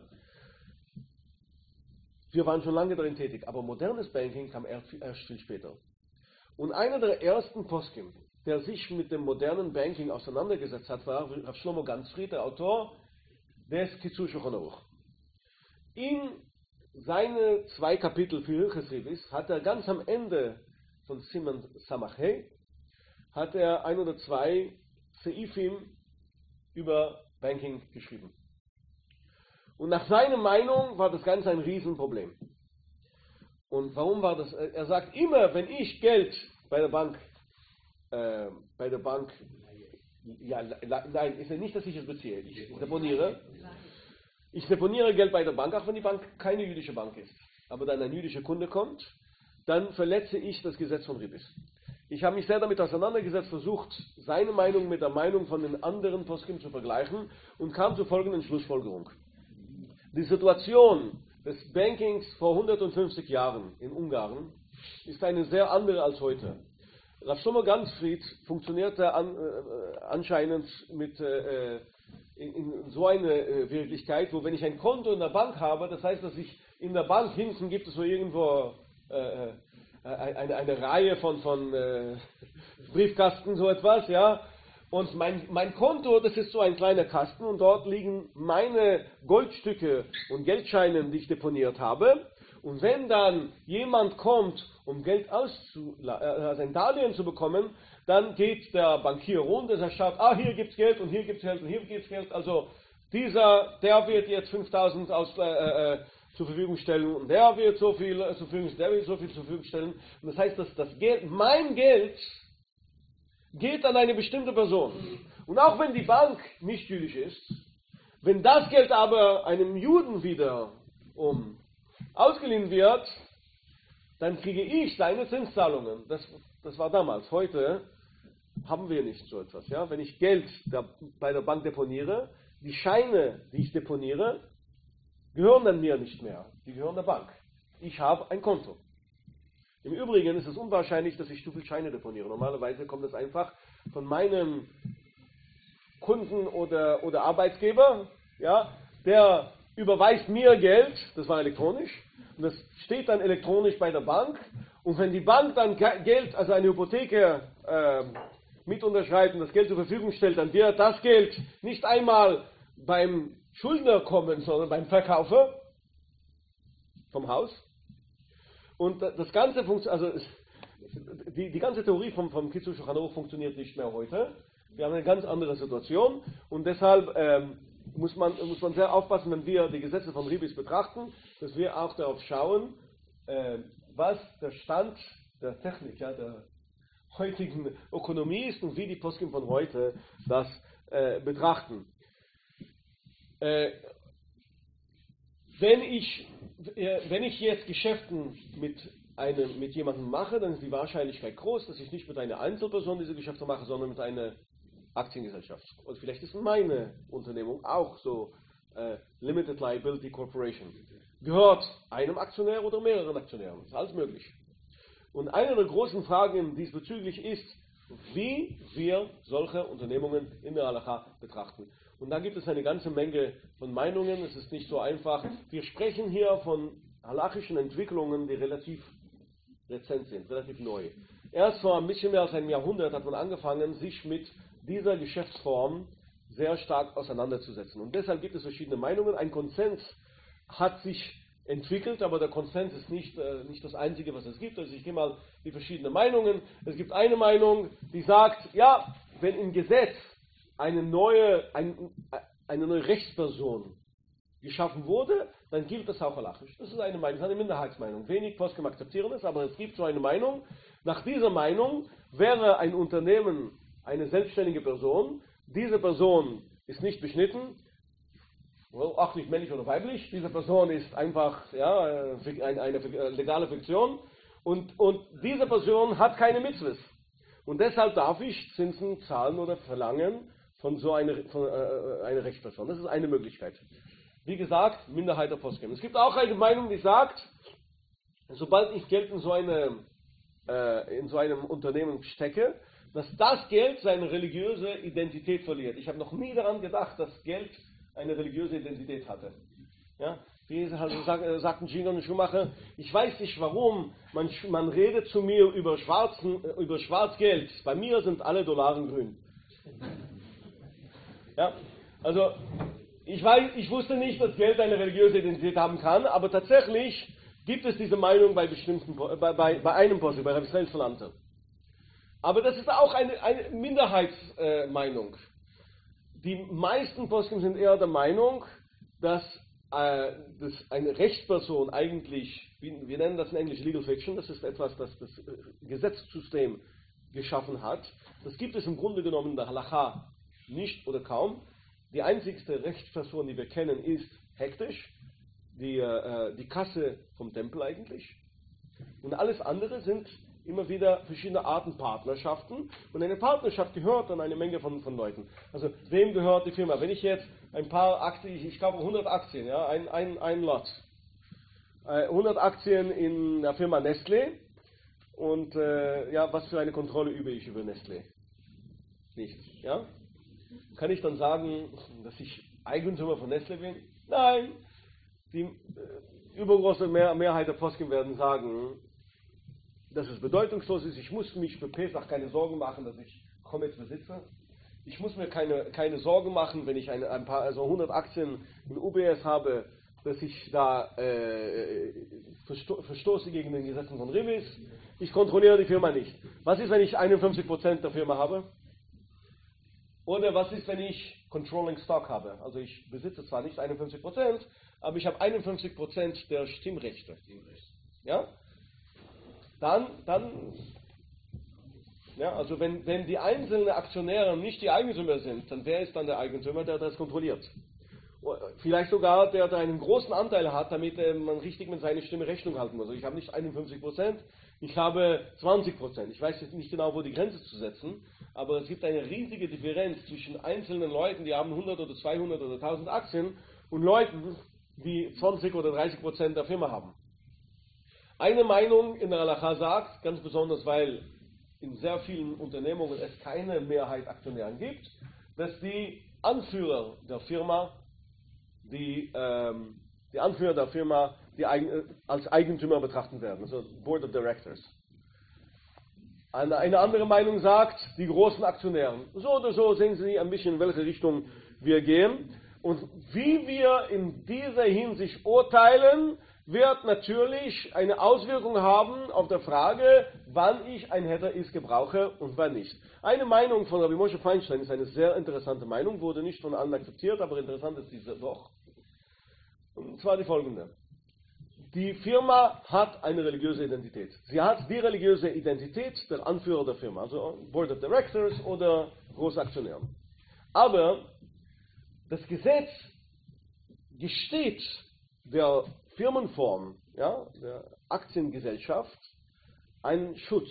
A: Wir waren schon lange darin tätig, aber modernes Banking kam erst, erst viel später. Und einer der ersten Poskim, der sich mit dem modernen Banking auseinandergesetzt hat, war Rav Shlomo Ganzfried, der Autor des Kitzur Shulchan Aruch. In seine zwei Kapitel für Hilches Rivis hat er ganz am Ende von Siman Samach He, hat er ein oder zwei Seifim über Banking geschrieben. Und nach seiner Meinung war das Ganze ein Riesenproblem. Und warum war das? Er sagt immer, wenn ich Geld bei der Bank, äh, bei der Bank, ja, nein, ist ja nicht, dass ich es beziehe, ich deponiere. Ich deponiere Geld bei der Bank, auch wenn die Bank keine jüdische Bank ist. Aber dann ein jüdischer Kunde kommt, dann verletze ich das Gesetz von Ribis. Ich habe mich sehr damit auseinandergesetzt, versucht, seine Meinung mit der Meinung von den anderen Poskim zu vergleichen und kam zur folgenden Schlussfolgerung. Die Situation des Bankings vor hundertfünfzig Jahren in Ungarn ist eine sehr andere als heute. Rav Shlomo Ganzfried funktionierte an, äh, anscheinend mit, äh, in, in so einer äh, Wirklichkeit, wo wenn ich ein Konto in der Bank habe, das heißt, dass ich in der Bank hinten gibt es so irgendwo äh, eine, eine Reihe von, von äh, Briefkasten, so etwas, ja, Und mein, mein Konto, das ist so ein kleiner Kasten und dort liegen meine Goldstücke und Geldscheine, die ich deponiert habe. Und wenn dann jemand kommt, um Geld auszu, äh, also ein Darlehen zu bekommen, dann geht der Bankier runter, er schaut, ah, hier gibt's Geld und hier gibt's Geld und hier gibt's Geld. Also dieser, der wird jetzt fünftausend aus, äh, äh, zur Verfügung stellen und der wird so viel, äh, zur Verfügung, der wird so viel zur Verfügung stellen. Und das heißt, dass das Geld, mein Geld, geht an eine bestimmte Person. Und auch wenn die Bank nicht jüdisch ist, wenn das Geld aber einem Juden wieder um ausgeliehen wird, dann kriege ich seine Zinszahlungen. Das, das war damals. Heute haben wir nicht so etwas. Ja? Wenn ich Geld der, bei der Bank deponiere, die Scheine, die ich deponiere, gehören dann mir nicht mehr. Die gehören der Bank. Ich habe ein Konto. Im Übrigen ist es unwahrscheinlich, dass ich zu viel Scheine deponiere. Normalerweise kommt das einfach von meinem Kunden oder, oder Arbeitgeber, ja, der überweist mir Geld, das war elektronisch, und das steht dann elektronisch bei der Bank. Und wenn die Bank dann Geld, also eine Hypotheke äh, mit unterschreibt und das Geld zur Verfügung stellt, dann wird das Geld nicht einmal beim Schuldner kommen, sondern beim Verkäufer vom Haus. Und das Ganze funktioniert, also die, die ganze Theorie vom, vom Kitzur Shulchan Aruch funktioniert nicht mehr heute. Wir haben eine ganz andere Situation und deshalb ähm, muss, man, muss man sehr aufpassen, wenn wir die Gesetze von Ribis betrachten, dass wir auch darauf schauen, äh, was der Stand der Technik, ja, der heutigen Ökonomie ist und wie die Poskim von heute das äh, betrachten. Äh, wenn ich Wenn ich jetzt Geschäften mit, einem, mit jemandem mache, dann ist die Wahrscheinlichkeit groß, dass ich nicht mit einer Einzelperson diese Geschäfte mache, sondern mit einer Aktiengesellschaft. Und vielleicht ist meine Unternehmung auch so äh, Limited Liability Corporation. Gehört einem Aktionär oder mehreren Aktionären. Das ist alles möglich. Und eine der großen Fragen diesbezüglich ist, wie wir solche Unternehmungen in der Halakha betrachten. Und da gibt es eine ganze Menge von Meinungen. Es ist nicht so einfach. Wir sprechen hier von halachischen Entwicklungen, die relativ rezent sind, relativ neu. Erst vor ein bisschen mehr als einem Jahrhundert hat man angefangen, sich mit dieser Geschäftsform sehr stark auseinanderzusetzen. Und deshalb gibt es verschiedene Meinungen. Ein Konsens hat sich entwickelt, aber der Konsens ist nicht, äh, nicht das Einzige, was es gibt. Also ich gehe mal die verschiedenen Meinungen. Es gibt eine Meinung, die sagt, ja, wenn im Gesetz eine neue, ein, eine neue Rechtsperson geschaffen wurde, dann gilt das auch halachisch. Das ist eine Meinung, das ist eine Minderheitsmeinung. Wenig Poskim akzeptieren es, aber es gibt so eine Meinung. Nach dieser Meinung wäre ein Unternehmen eine selbstständige Person. Diese Person ist nicht beschnitten, auch nicht männlich oder weiblich. Diese Person ist einfach ja, eine, eine legale Fiktion. Und, und diese Person hat keine Mitzvahs. Und deshalb darf ich Zinsen zahlen oder verlangen von so einer, von, äh, einer Rechtsperson. Das ist eine Möglichkeit. Wie gesagt, Minderheit der Poskim. Es gibt auch eine Meinung, die sagt, sobald ich Geld in so, eine, äh, in so einem Unternehmen stecke, dass das Geld seine religiöse Identität verliert. Ich habe noch nie daran gedacht, dass Geld eine religiöse Identität hatte. Ja? Wie also sag, sagten Gino und Schumacher, ich weiß nicht warum, man, man redet zu mir über, schwarzen, über Schwarzgeld. Bei mir sind alle Dollaren grün. Ja? Also, ich, weiß, ich wusste nicht, dass Geld eine religiöse Identität haben kann, aber tatsächlich gibt es diese Meinung bei, bestimmten, bei, bei, bei einem Poskim, bei Rabbi Israel Salanter. Aber das ist auch eine, eine Minderheitsmeinung. Äh, Die meisten Poskim sind eher der Meinung, dass, äh, dass eine Rechtsperson eigentlich, wir, wir nennen das in Englisch Legal Fiction, das ist etwas, das das Gesetzessystem geschaffen hat. Das gibt es im Grunde genommen in der Halacha nicht oder kaum. Die einzigste Rechtsperson, die wir kennen, ist hektisch, die, äh, die Kasse vom Tempel eigentlich. Und alles andere sind immer wieder verschiedene Arten Partnerschaften. Und eine Partnerschaft gehört an eine Menge von, von Leuten. Also wem gehört die Firma? Wenn ich jetzt ein paar Aktien, ich kaufe hundert Aktien, ja, ein, ein, ein Lot. Äh, hundert Aktien in der Firma Nestlé. Und äh, ja, was für eine Kontrolle übe ich über Nestlé? Nichts. Ja? Kann ich dann sagen, dass ich Eigentümer von Nestlé bin? Nein. Die äh, übergroße Mehr, Mehrheit der Poskim werden sagen, dass es bedeutungslos ist. Ich muss mich für Pesach keine Sorgen machen, dass ich Chometz besitze. ich muss mir keine, keine Sorgen machen, wenn ich eine, ein paar, also hundert Aktien in U B S habe, dass ich da äh, versto verstoße gegen den Gesetzen von Rivis. Ich kontrolliere die Firma nicht. Was ist, wenn ich einundfünfzig Prozent der Firma habe? Oder was ist, wenn ich Controlling Stock habe? Also ich besitze zwar nicht einundfünfzig Prozent, aber ich habe einundfünfzig Prozent der Stimmrechte. Ja? Dann, dann ja, also wenn, wenn die einzelnen Aktionäre nicht die Eigentümer sind, dann wer ist dann der Eigentümer, der das kontrolliert? Vielleicht sogar, der da einen großen Anteil hat, damit äh, man richtig mit seiner Stimme Rechnung halten muss. Also ich habe nicht einundfünfzig Prozent, ich habe zwanzig Prozent. Ich weiß jetzt nicht genau, wo die Grenze zu setzen, aber es gibt eine riesige Differenz zwischen einzelnen Leuten, die haben hundert oder zweihundert oder tausend Aktien, und Leuten, die zwanzig oder dreißig Prozent der Firma haben. Eine Meinung in der Halacha sagt, ganz besonders, weil in sehr vielen Unternehmungen es keine Mehrheit Aktionären gibt, dass die Anführer der Firma Die, ähm, die Anführer der Firma die Eigen, äh, als Eigentümer betrachten werden, also Board of Directors. Eine, eine andere Meinung sagt, die großen Aktionäre. So oder so sehen Sie ein bisschen, in welche Richtung wir gehen. Und wie wir in dieser Hinsicht urteilen, wird natürlich eine Auswirkung haben auf der Frage, wann ich ein Heter-Is gebrauche und wann nicht. Eine Meinung von Rabbi Moshe Feinstein ist eine sehr interessante Meinung, wurde nicht von allen akzeptiert, aber interessant ist diese doch. Und zwar die folgende. Die Firma hat eine religiöse Identität. Sie hat die religiöse Identität der Anführer der Firma, also Board of Directors oder Großaktionäre. Aber das Gesetz gesteht der Firmenform, ja, der Aktiengesellschaft, einen Schutz.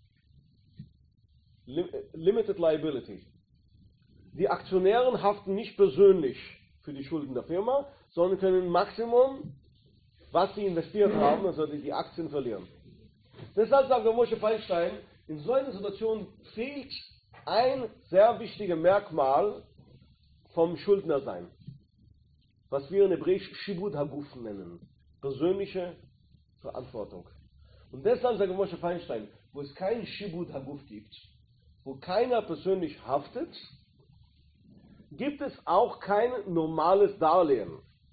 A: Limited Liability. Die Aktionäre haften nicht persönlich für die Schulden der Firma, sondern können Maximum, was sie investiert haben, also die, die Aktien verlieren. Deshalb sagt der Moshe Feinstein, in so einer Situation fehlt ein sehr wichtiges Merkmal vom Schuldnersein, was wir in Hebräisch Shibud Haguf nennen, persönliche Verantwortung. Und deshalb sagt der Moshe Feinstein, wo es kein Shibud Haguf gibt, wo keiner persönlich haftet, gibt es auch kein normales Darlehen.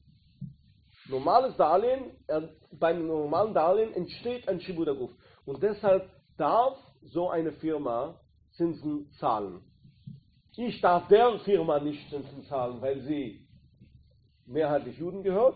A: Normales Darlehen, äh, beim normalen Darlehen entsteht ein Shibud Haguf. Und deshalb darf so eine Firma Zinsen zahlen. Ich darf der Firma nicht Zinsen zahlen, weil sie mehrheitlich Juden gehört,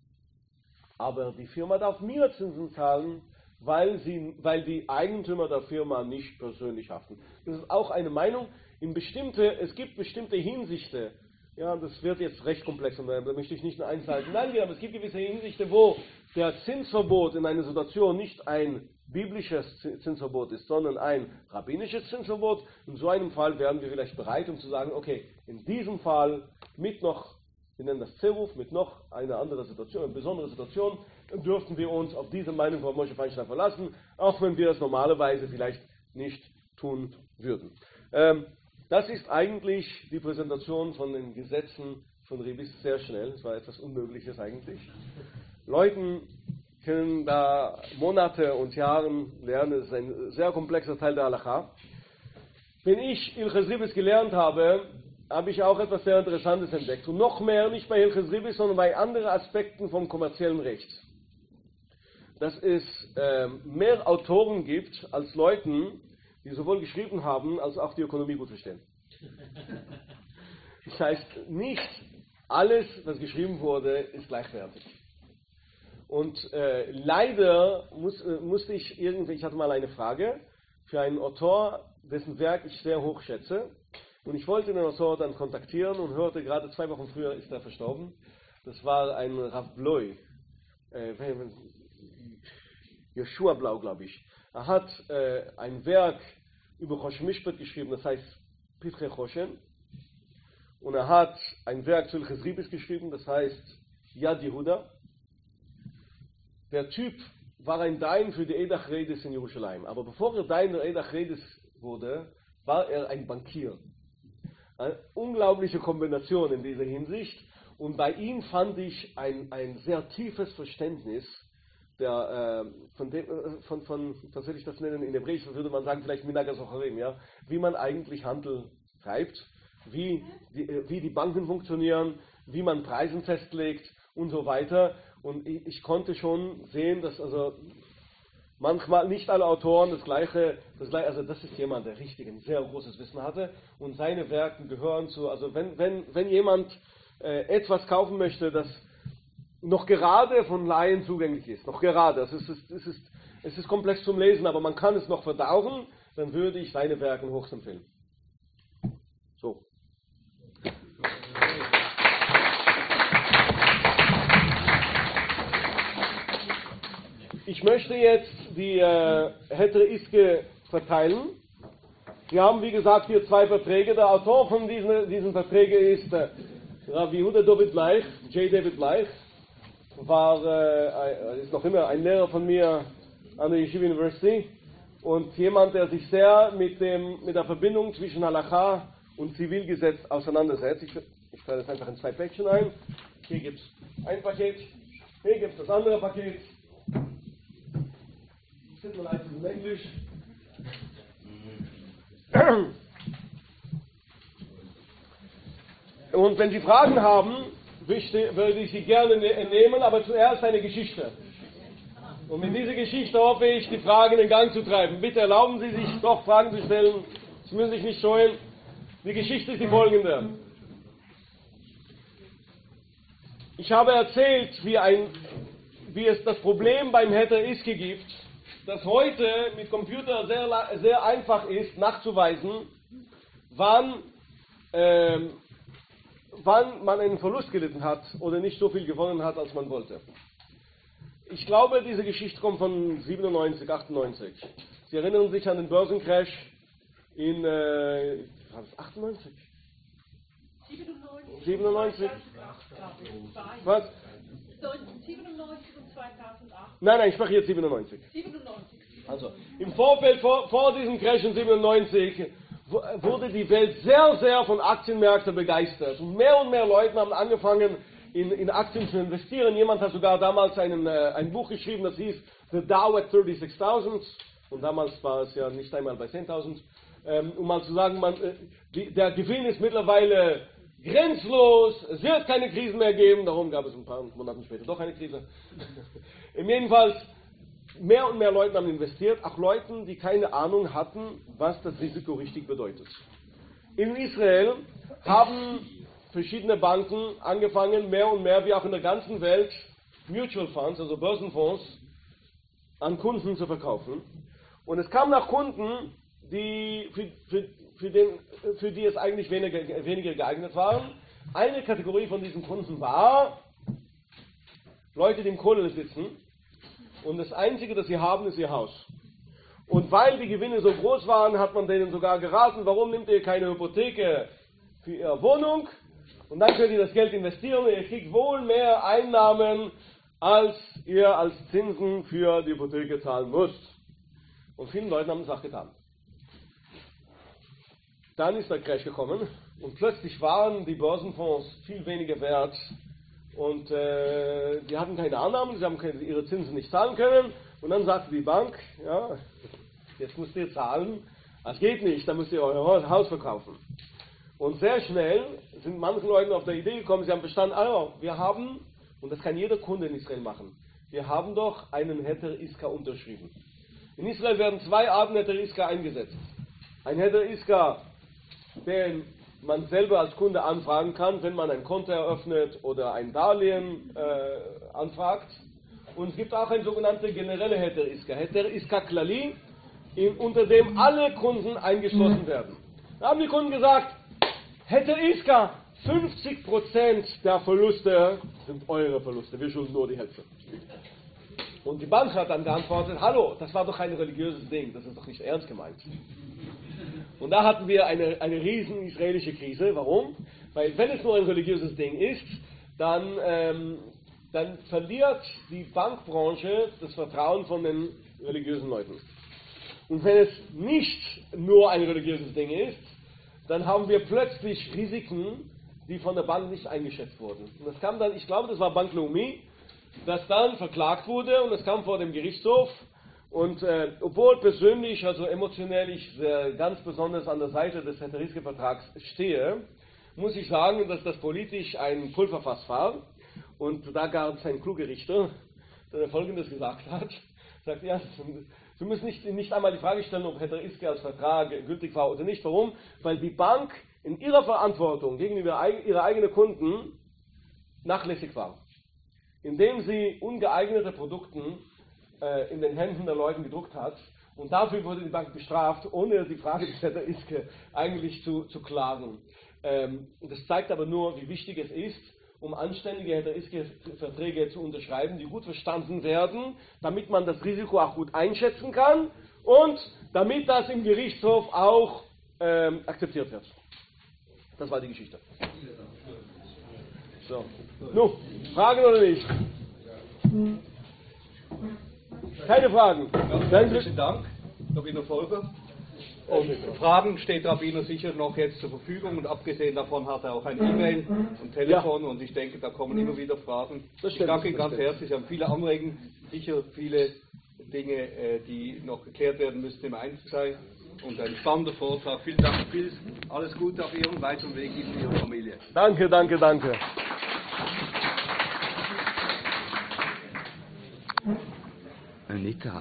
A: aber die Firma darf mir Zinsen zahlen, weil, sie, weil die Eigentümer der Firma nicht persönlich haften. Das ist auch eine Meinung. In bestimmte, es gibt bestimmte Hinsichten, ja, das wird jetzt recht komplex und da möchte ich nicht nur Einzelheiten hineingehen, aber es gibt gewisse Hinsichten, wo der Zinsverbot in einer Situation nicht ein biblisches Zinsverbot ist, sondern ein rabbinisches Zinsverbot. In so einem Fall wären wir vielleicht bereit, um zu sagen, okay, in diesem Fall mit noch, wir nennen das Zeruf, mit noch einer anderen Situation, eine besondere Situation, dürften wir uns auf diese Meinung von Moshe Feinstein verlassen, auch wenn wir es normalerweise vielleicht nicht tun würden. Ähm, das ist eigentlich die Präsentation von den Gesetzen von Rivis sehr schnell. Es war etwas Unmögliches eigentlich. Leuten können da Monate und Jahre lernen. Es ist ein sehr komplexer Teil der Halacha. Wenn ich Hilches Rivis gelernt habe, habe ich auch etwas sehr Interessantes entdeckt. Und noch mehr, nicht bei Hilches Rivis, sondern bei anderen Aspekten vom kommerziellen Recht. Dass es äh, mehr Autoren gibt als Leuten, die sowohl geschrieben haben, als auch die Ökonomie gut verstehen. Das heißt, nicht alles, was geschrieben wurde, ist gleichwertig. Und äh, leider muss, äh, musste ich irgendwie, ich hatte mal eine Frage für einen Autor, dessen Werk ich sehr hoch schätze. Und ich wollte den Autor dann kontaktieren und hörte, gerade zwei Wochen früher ist er verstorben. Das war ein Rav Bloy, äh, Joshua Blau, glaube ich. Er hat äh, ein Werk über Choshen Mishpat geschrieben, das heißt Pitre Choshen. Und er hat ein Werk zu Hilches Rivis geschrieben, das heißt Yad Yehuda. Der Typ war ein Dain für die Eidach Redes in Jerusalem. Aber bevor er Dain der Eidach Redes wurde, war er ein Bankier. Eine unglaubliche Kombination in dieser Hinsicht. Und bei ihm fand ich ein, ein sehr tiefes Verständnis der, äh, von, dem, äh, von, von, was soll ich das nennen, in Hebräisch würde man sagen, vielleicht Minhag HaZocharim, ja, wie man eigentlich Handel treibt. wie die, wie die Banken funktionieren, wie man Preisen festlegt und so weiter. Und ich, ich konnte schon sehen, dass also manchmal nicht alle Autoren das gleiche, das gleiche, also das ist jemand, der richtig ein sehr großes Wissen hatte und seine Werke gehören zu, also wenn, wenn, wenn jemand äh, etwas kaufen möchte, das noch gerade von Laien zugänglich ist, noch gerade, es ist, es, ist, es ist komplex zum Lesen, aber man kann es noch verdauen, dann würde ich seine Werke hoch empfehlen. So. Ich möchte jetzt die äh, Hetere Iske verteilen. Wir haben, wie gesagt, hier zwei Verträge. Der Autor von diesen, diesen Verträgen ist äh, Rabbi Yehuda David Bleich, J. David Bleich, war, äh, ist noch immer ein Lehrer von mir an der Yeshiva University und jemand, der sich sehr mit, dem, mit der Verbindung zwischen Halacha und Zivilgesetz auseinandersetzt. Ich, ich teile das einfach in zwei Päckchen ein. Hier gibt es ein Paket, hier gibt es das andere Paket. Tut mir leid, das ist in Englisch. Und wenn Sie Fragen haben, würde ich Sie gerne nehmen, aber zuerst eine Geschichte. Und mit dieser Geschichte hoffe ich, die Fragen in Gang zu treiben. Bitte erlauben Sie sich doch Fragen zu stellen. Sie müssen sich nicht scheuen. Die Geschichte ist die folgende. Ich habe erzählt, wie, ein, wie es das Problem beim Heter Iske gibt, dass heute mit Computer sehr, sehr einfach ist, nachzuweisen, wann, ähm, wann man einen Verlust gelitten hat oder nicht so viel gewonnen hat, als man wollte. Ich glaube, diese Geschichte kommt von siebenundneunzig, achtundneunzig. Sie erinnern sich an den Börsencrash in äh, achtundneunzig?
E: siebenundneunzig.
A: siebenundneunzig?
E: Was? siebenundneunzig und zweitausendacht.
A: Nein, nein, ich spreche jetzt siebenundneunzig.
E: siebenundneunzig.
A: Also, im Vorfeld, vor, vor diesem Crash in siebenundneunzig, wurde die Welt sehr, sehr von Aktienmärkten begeistert. Und mehr und mehr Leute haben angefangen, in, in Aktien zu investieren. Jemand hat sogar damals einen, äh, ein Buch geschrieben, das hieß The Dow at thirty-six-tausend. Und damals war es ja nicht einmal bei zehntausend. Ähm, um mal zu sagen, man, äh, die, der Gewinn ist mittlerweile grenzlos, es wird keine Krisen mehr geben. Darum gab es ein paar Monate später doch eine Krise. Jedenfalls, mehr und mehr Leute haben investiert, auch Leute, die keine Ahnung hatten, was das Risiko richtig bedeutet. In Israel haben verschiedene Banken angefangen, mehr und mehr, wie auch in der ganzen Welt, Mutual Funds, also Börsenfonds, an Kunden zu verkaufen. Und es kamen auch Kunden, die, für, für, für, den, für die es eigentlich weniger, weniger geeignet waren. Eine Kategorie von diesen Kunden war Leute, die im Kohle sitzen. Und das Einzige, das sie haben, ist ihr Haus. Und weil die Gewinne so groß waren, hat man denen sogar geraten, warum nimmt ihr keine Hypotheke für ihre Wohnung? Und dann könnt ihr das Geld investieren und ihr kriegt wohl mehr Einnahmen, als ihr als Zinsen für die Hypotheke zahlen müsst. Und vielen Leuten haben das auch getan. Dann ist der Crash gekommen und plötzlich waren die Börsenfonds viel weniger wert. Und äh, die hatten keine Annahmen, sie haben keine, ihre Zinsen nicht zahlen können. Und dann sagte die Bank, ja, jetzt müsst ihr zahlen. Das geht nicht, dann müsst ihr euer Haus verkaufen. Und sehr schnell sind manche Leute auf der Idee gekommen, sie haben verstanden, also, wir haben, und das kann jeder Kunde in Israel machen, wir haben doch einen Heter Iska unterschrieben. In Israel werden zwei Arten Heter Iska eingesetzt. Ein Heter Iska, den man selber als Kunde anfragen kann, wenn man ein Konto eröffnet oder ein Darlehen äh, anfragt. Und es gibt auch ein sogenannter genereller Heter Iska, Heter Iska Klali, in, unter dem alle Kunden eingeschlossen werden. Da haben die Kunden gesagt, Heter Iska, fünfzig Prozent der Verluste sind eure Verluste, wir schulden nur die Hälfte. Und die Bank hat dann geantwortet, hallo, das war doch ein religiöses Ding, das ist doch nicht ernst gemeint. Und da hatten wir eine, eine riesen israelische Krise. Warum? Weil wenn es nur ein religiöses Ding ist, dann, ähm, dann verliert die Bankbranche das Vertrauen von den religiösen Leuten. Und wenn es nicht nur ein religiöses Ding ist, dann haben wir plötzlich Risiken, die von der Bank nicht eingeschätzt wurden. Und das kam dann, ich glaube, das war Bank Leumi, das dann verklagt wurde und es kam vor dem Gerichtshof Und äh, obwohl persönlich, also emotionell, ich äh, ganz besonders an der Seite des Herr-Riske-Vertrags stehe, muss ich sagen, dass das politisch ein Pulverfass war. Und da gab es einen klugen Richter, der Folgendes gesagt hat. Sagt, ja, Sie müssen nicht, nicht einmal die Frage stellen, ob Herr-Riske als Vertrag gültig war oder nicht. Warum? Weil die Bank in ihrer Verantwortung gegenüber ihrer eigenen Kunden nachlässig war. Indem sie ungeeignete Produkte in den Händen der Leute gedruckt hat, und dafür wurde die Bank bestraft, ohne die Frage des Herr-Riske eigentlich zu, zu klagen. Ähm, das zeigt aber nur, wie wichtig es ist, um anständige Herr-Riske-Verträge zu unterschreiben, die gut verstanden werden, damit man das Risiko auch gut einschätzen kann und damit das im Gerichtshof auch ähm, akzeptiert wird. Das war die Geschichte. So. Nun, Fragen oder nicht? Keine Fragen.
B: Ganz herzlichen Dank, Rabbiner Volker. Und Fragen steht Rabbiner sicher noch jetzt zur Verfügung, und abgesehen davon hat er auch ein E-Mail und Telefon, ja. Und ich denke, da kommen immer wieder Fragen. Ich danke Ihnen ganz herzlich, Sie haben viele Anregungen, sicher viele Dinge, die noch geklärt werden müssten im Einzelteil, und ein spannender Vortrag. Vielen Dank, viel, alles Gute auf Ihrem weiteren Weg in Ihrer Familie.
A: Danke, danke, danke.
F: Anita.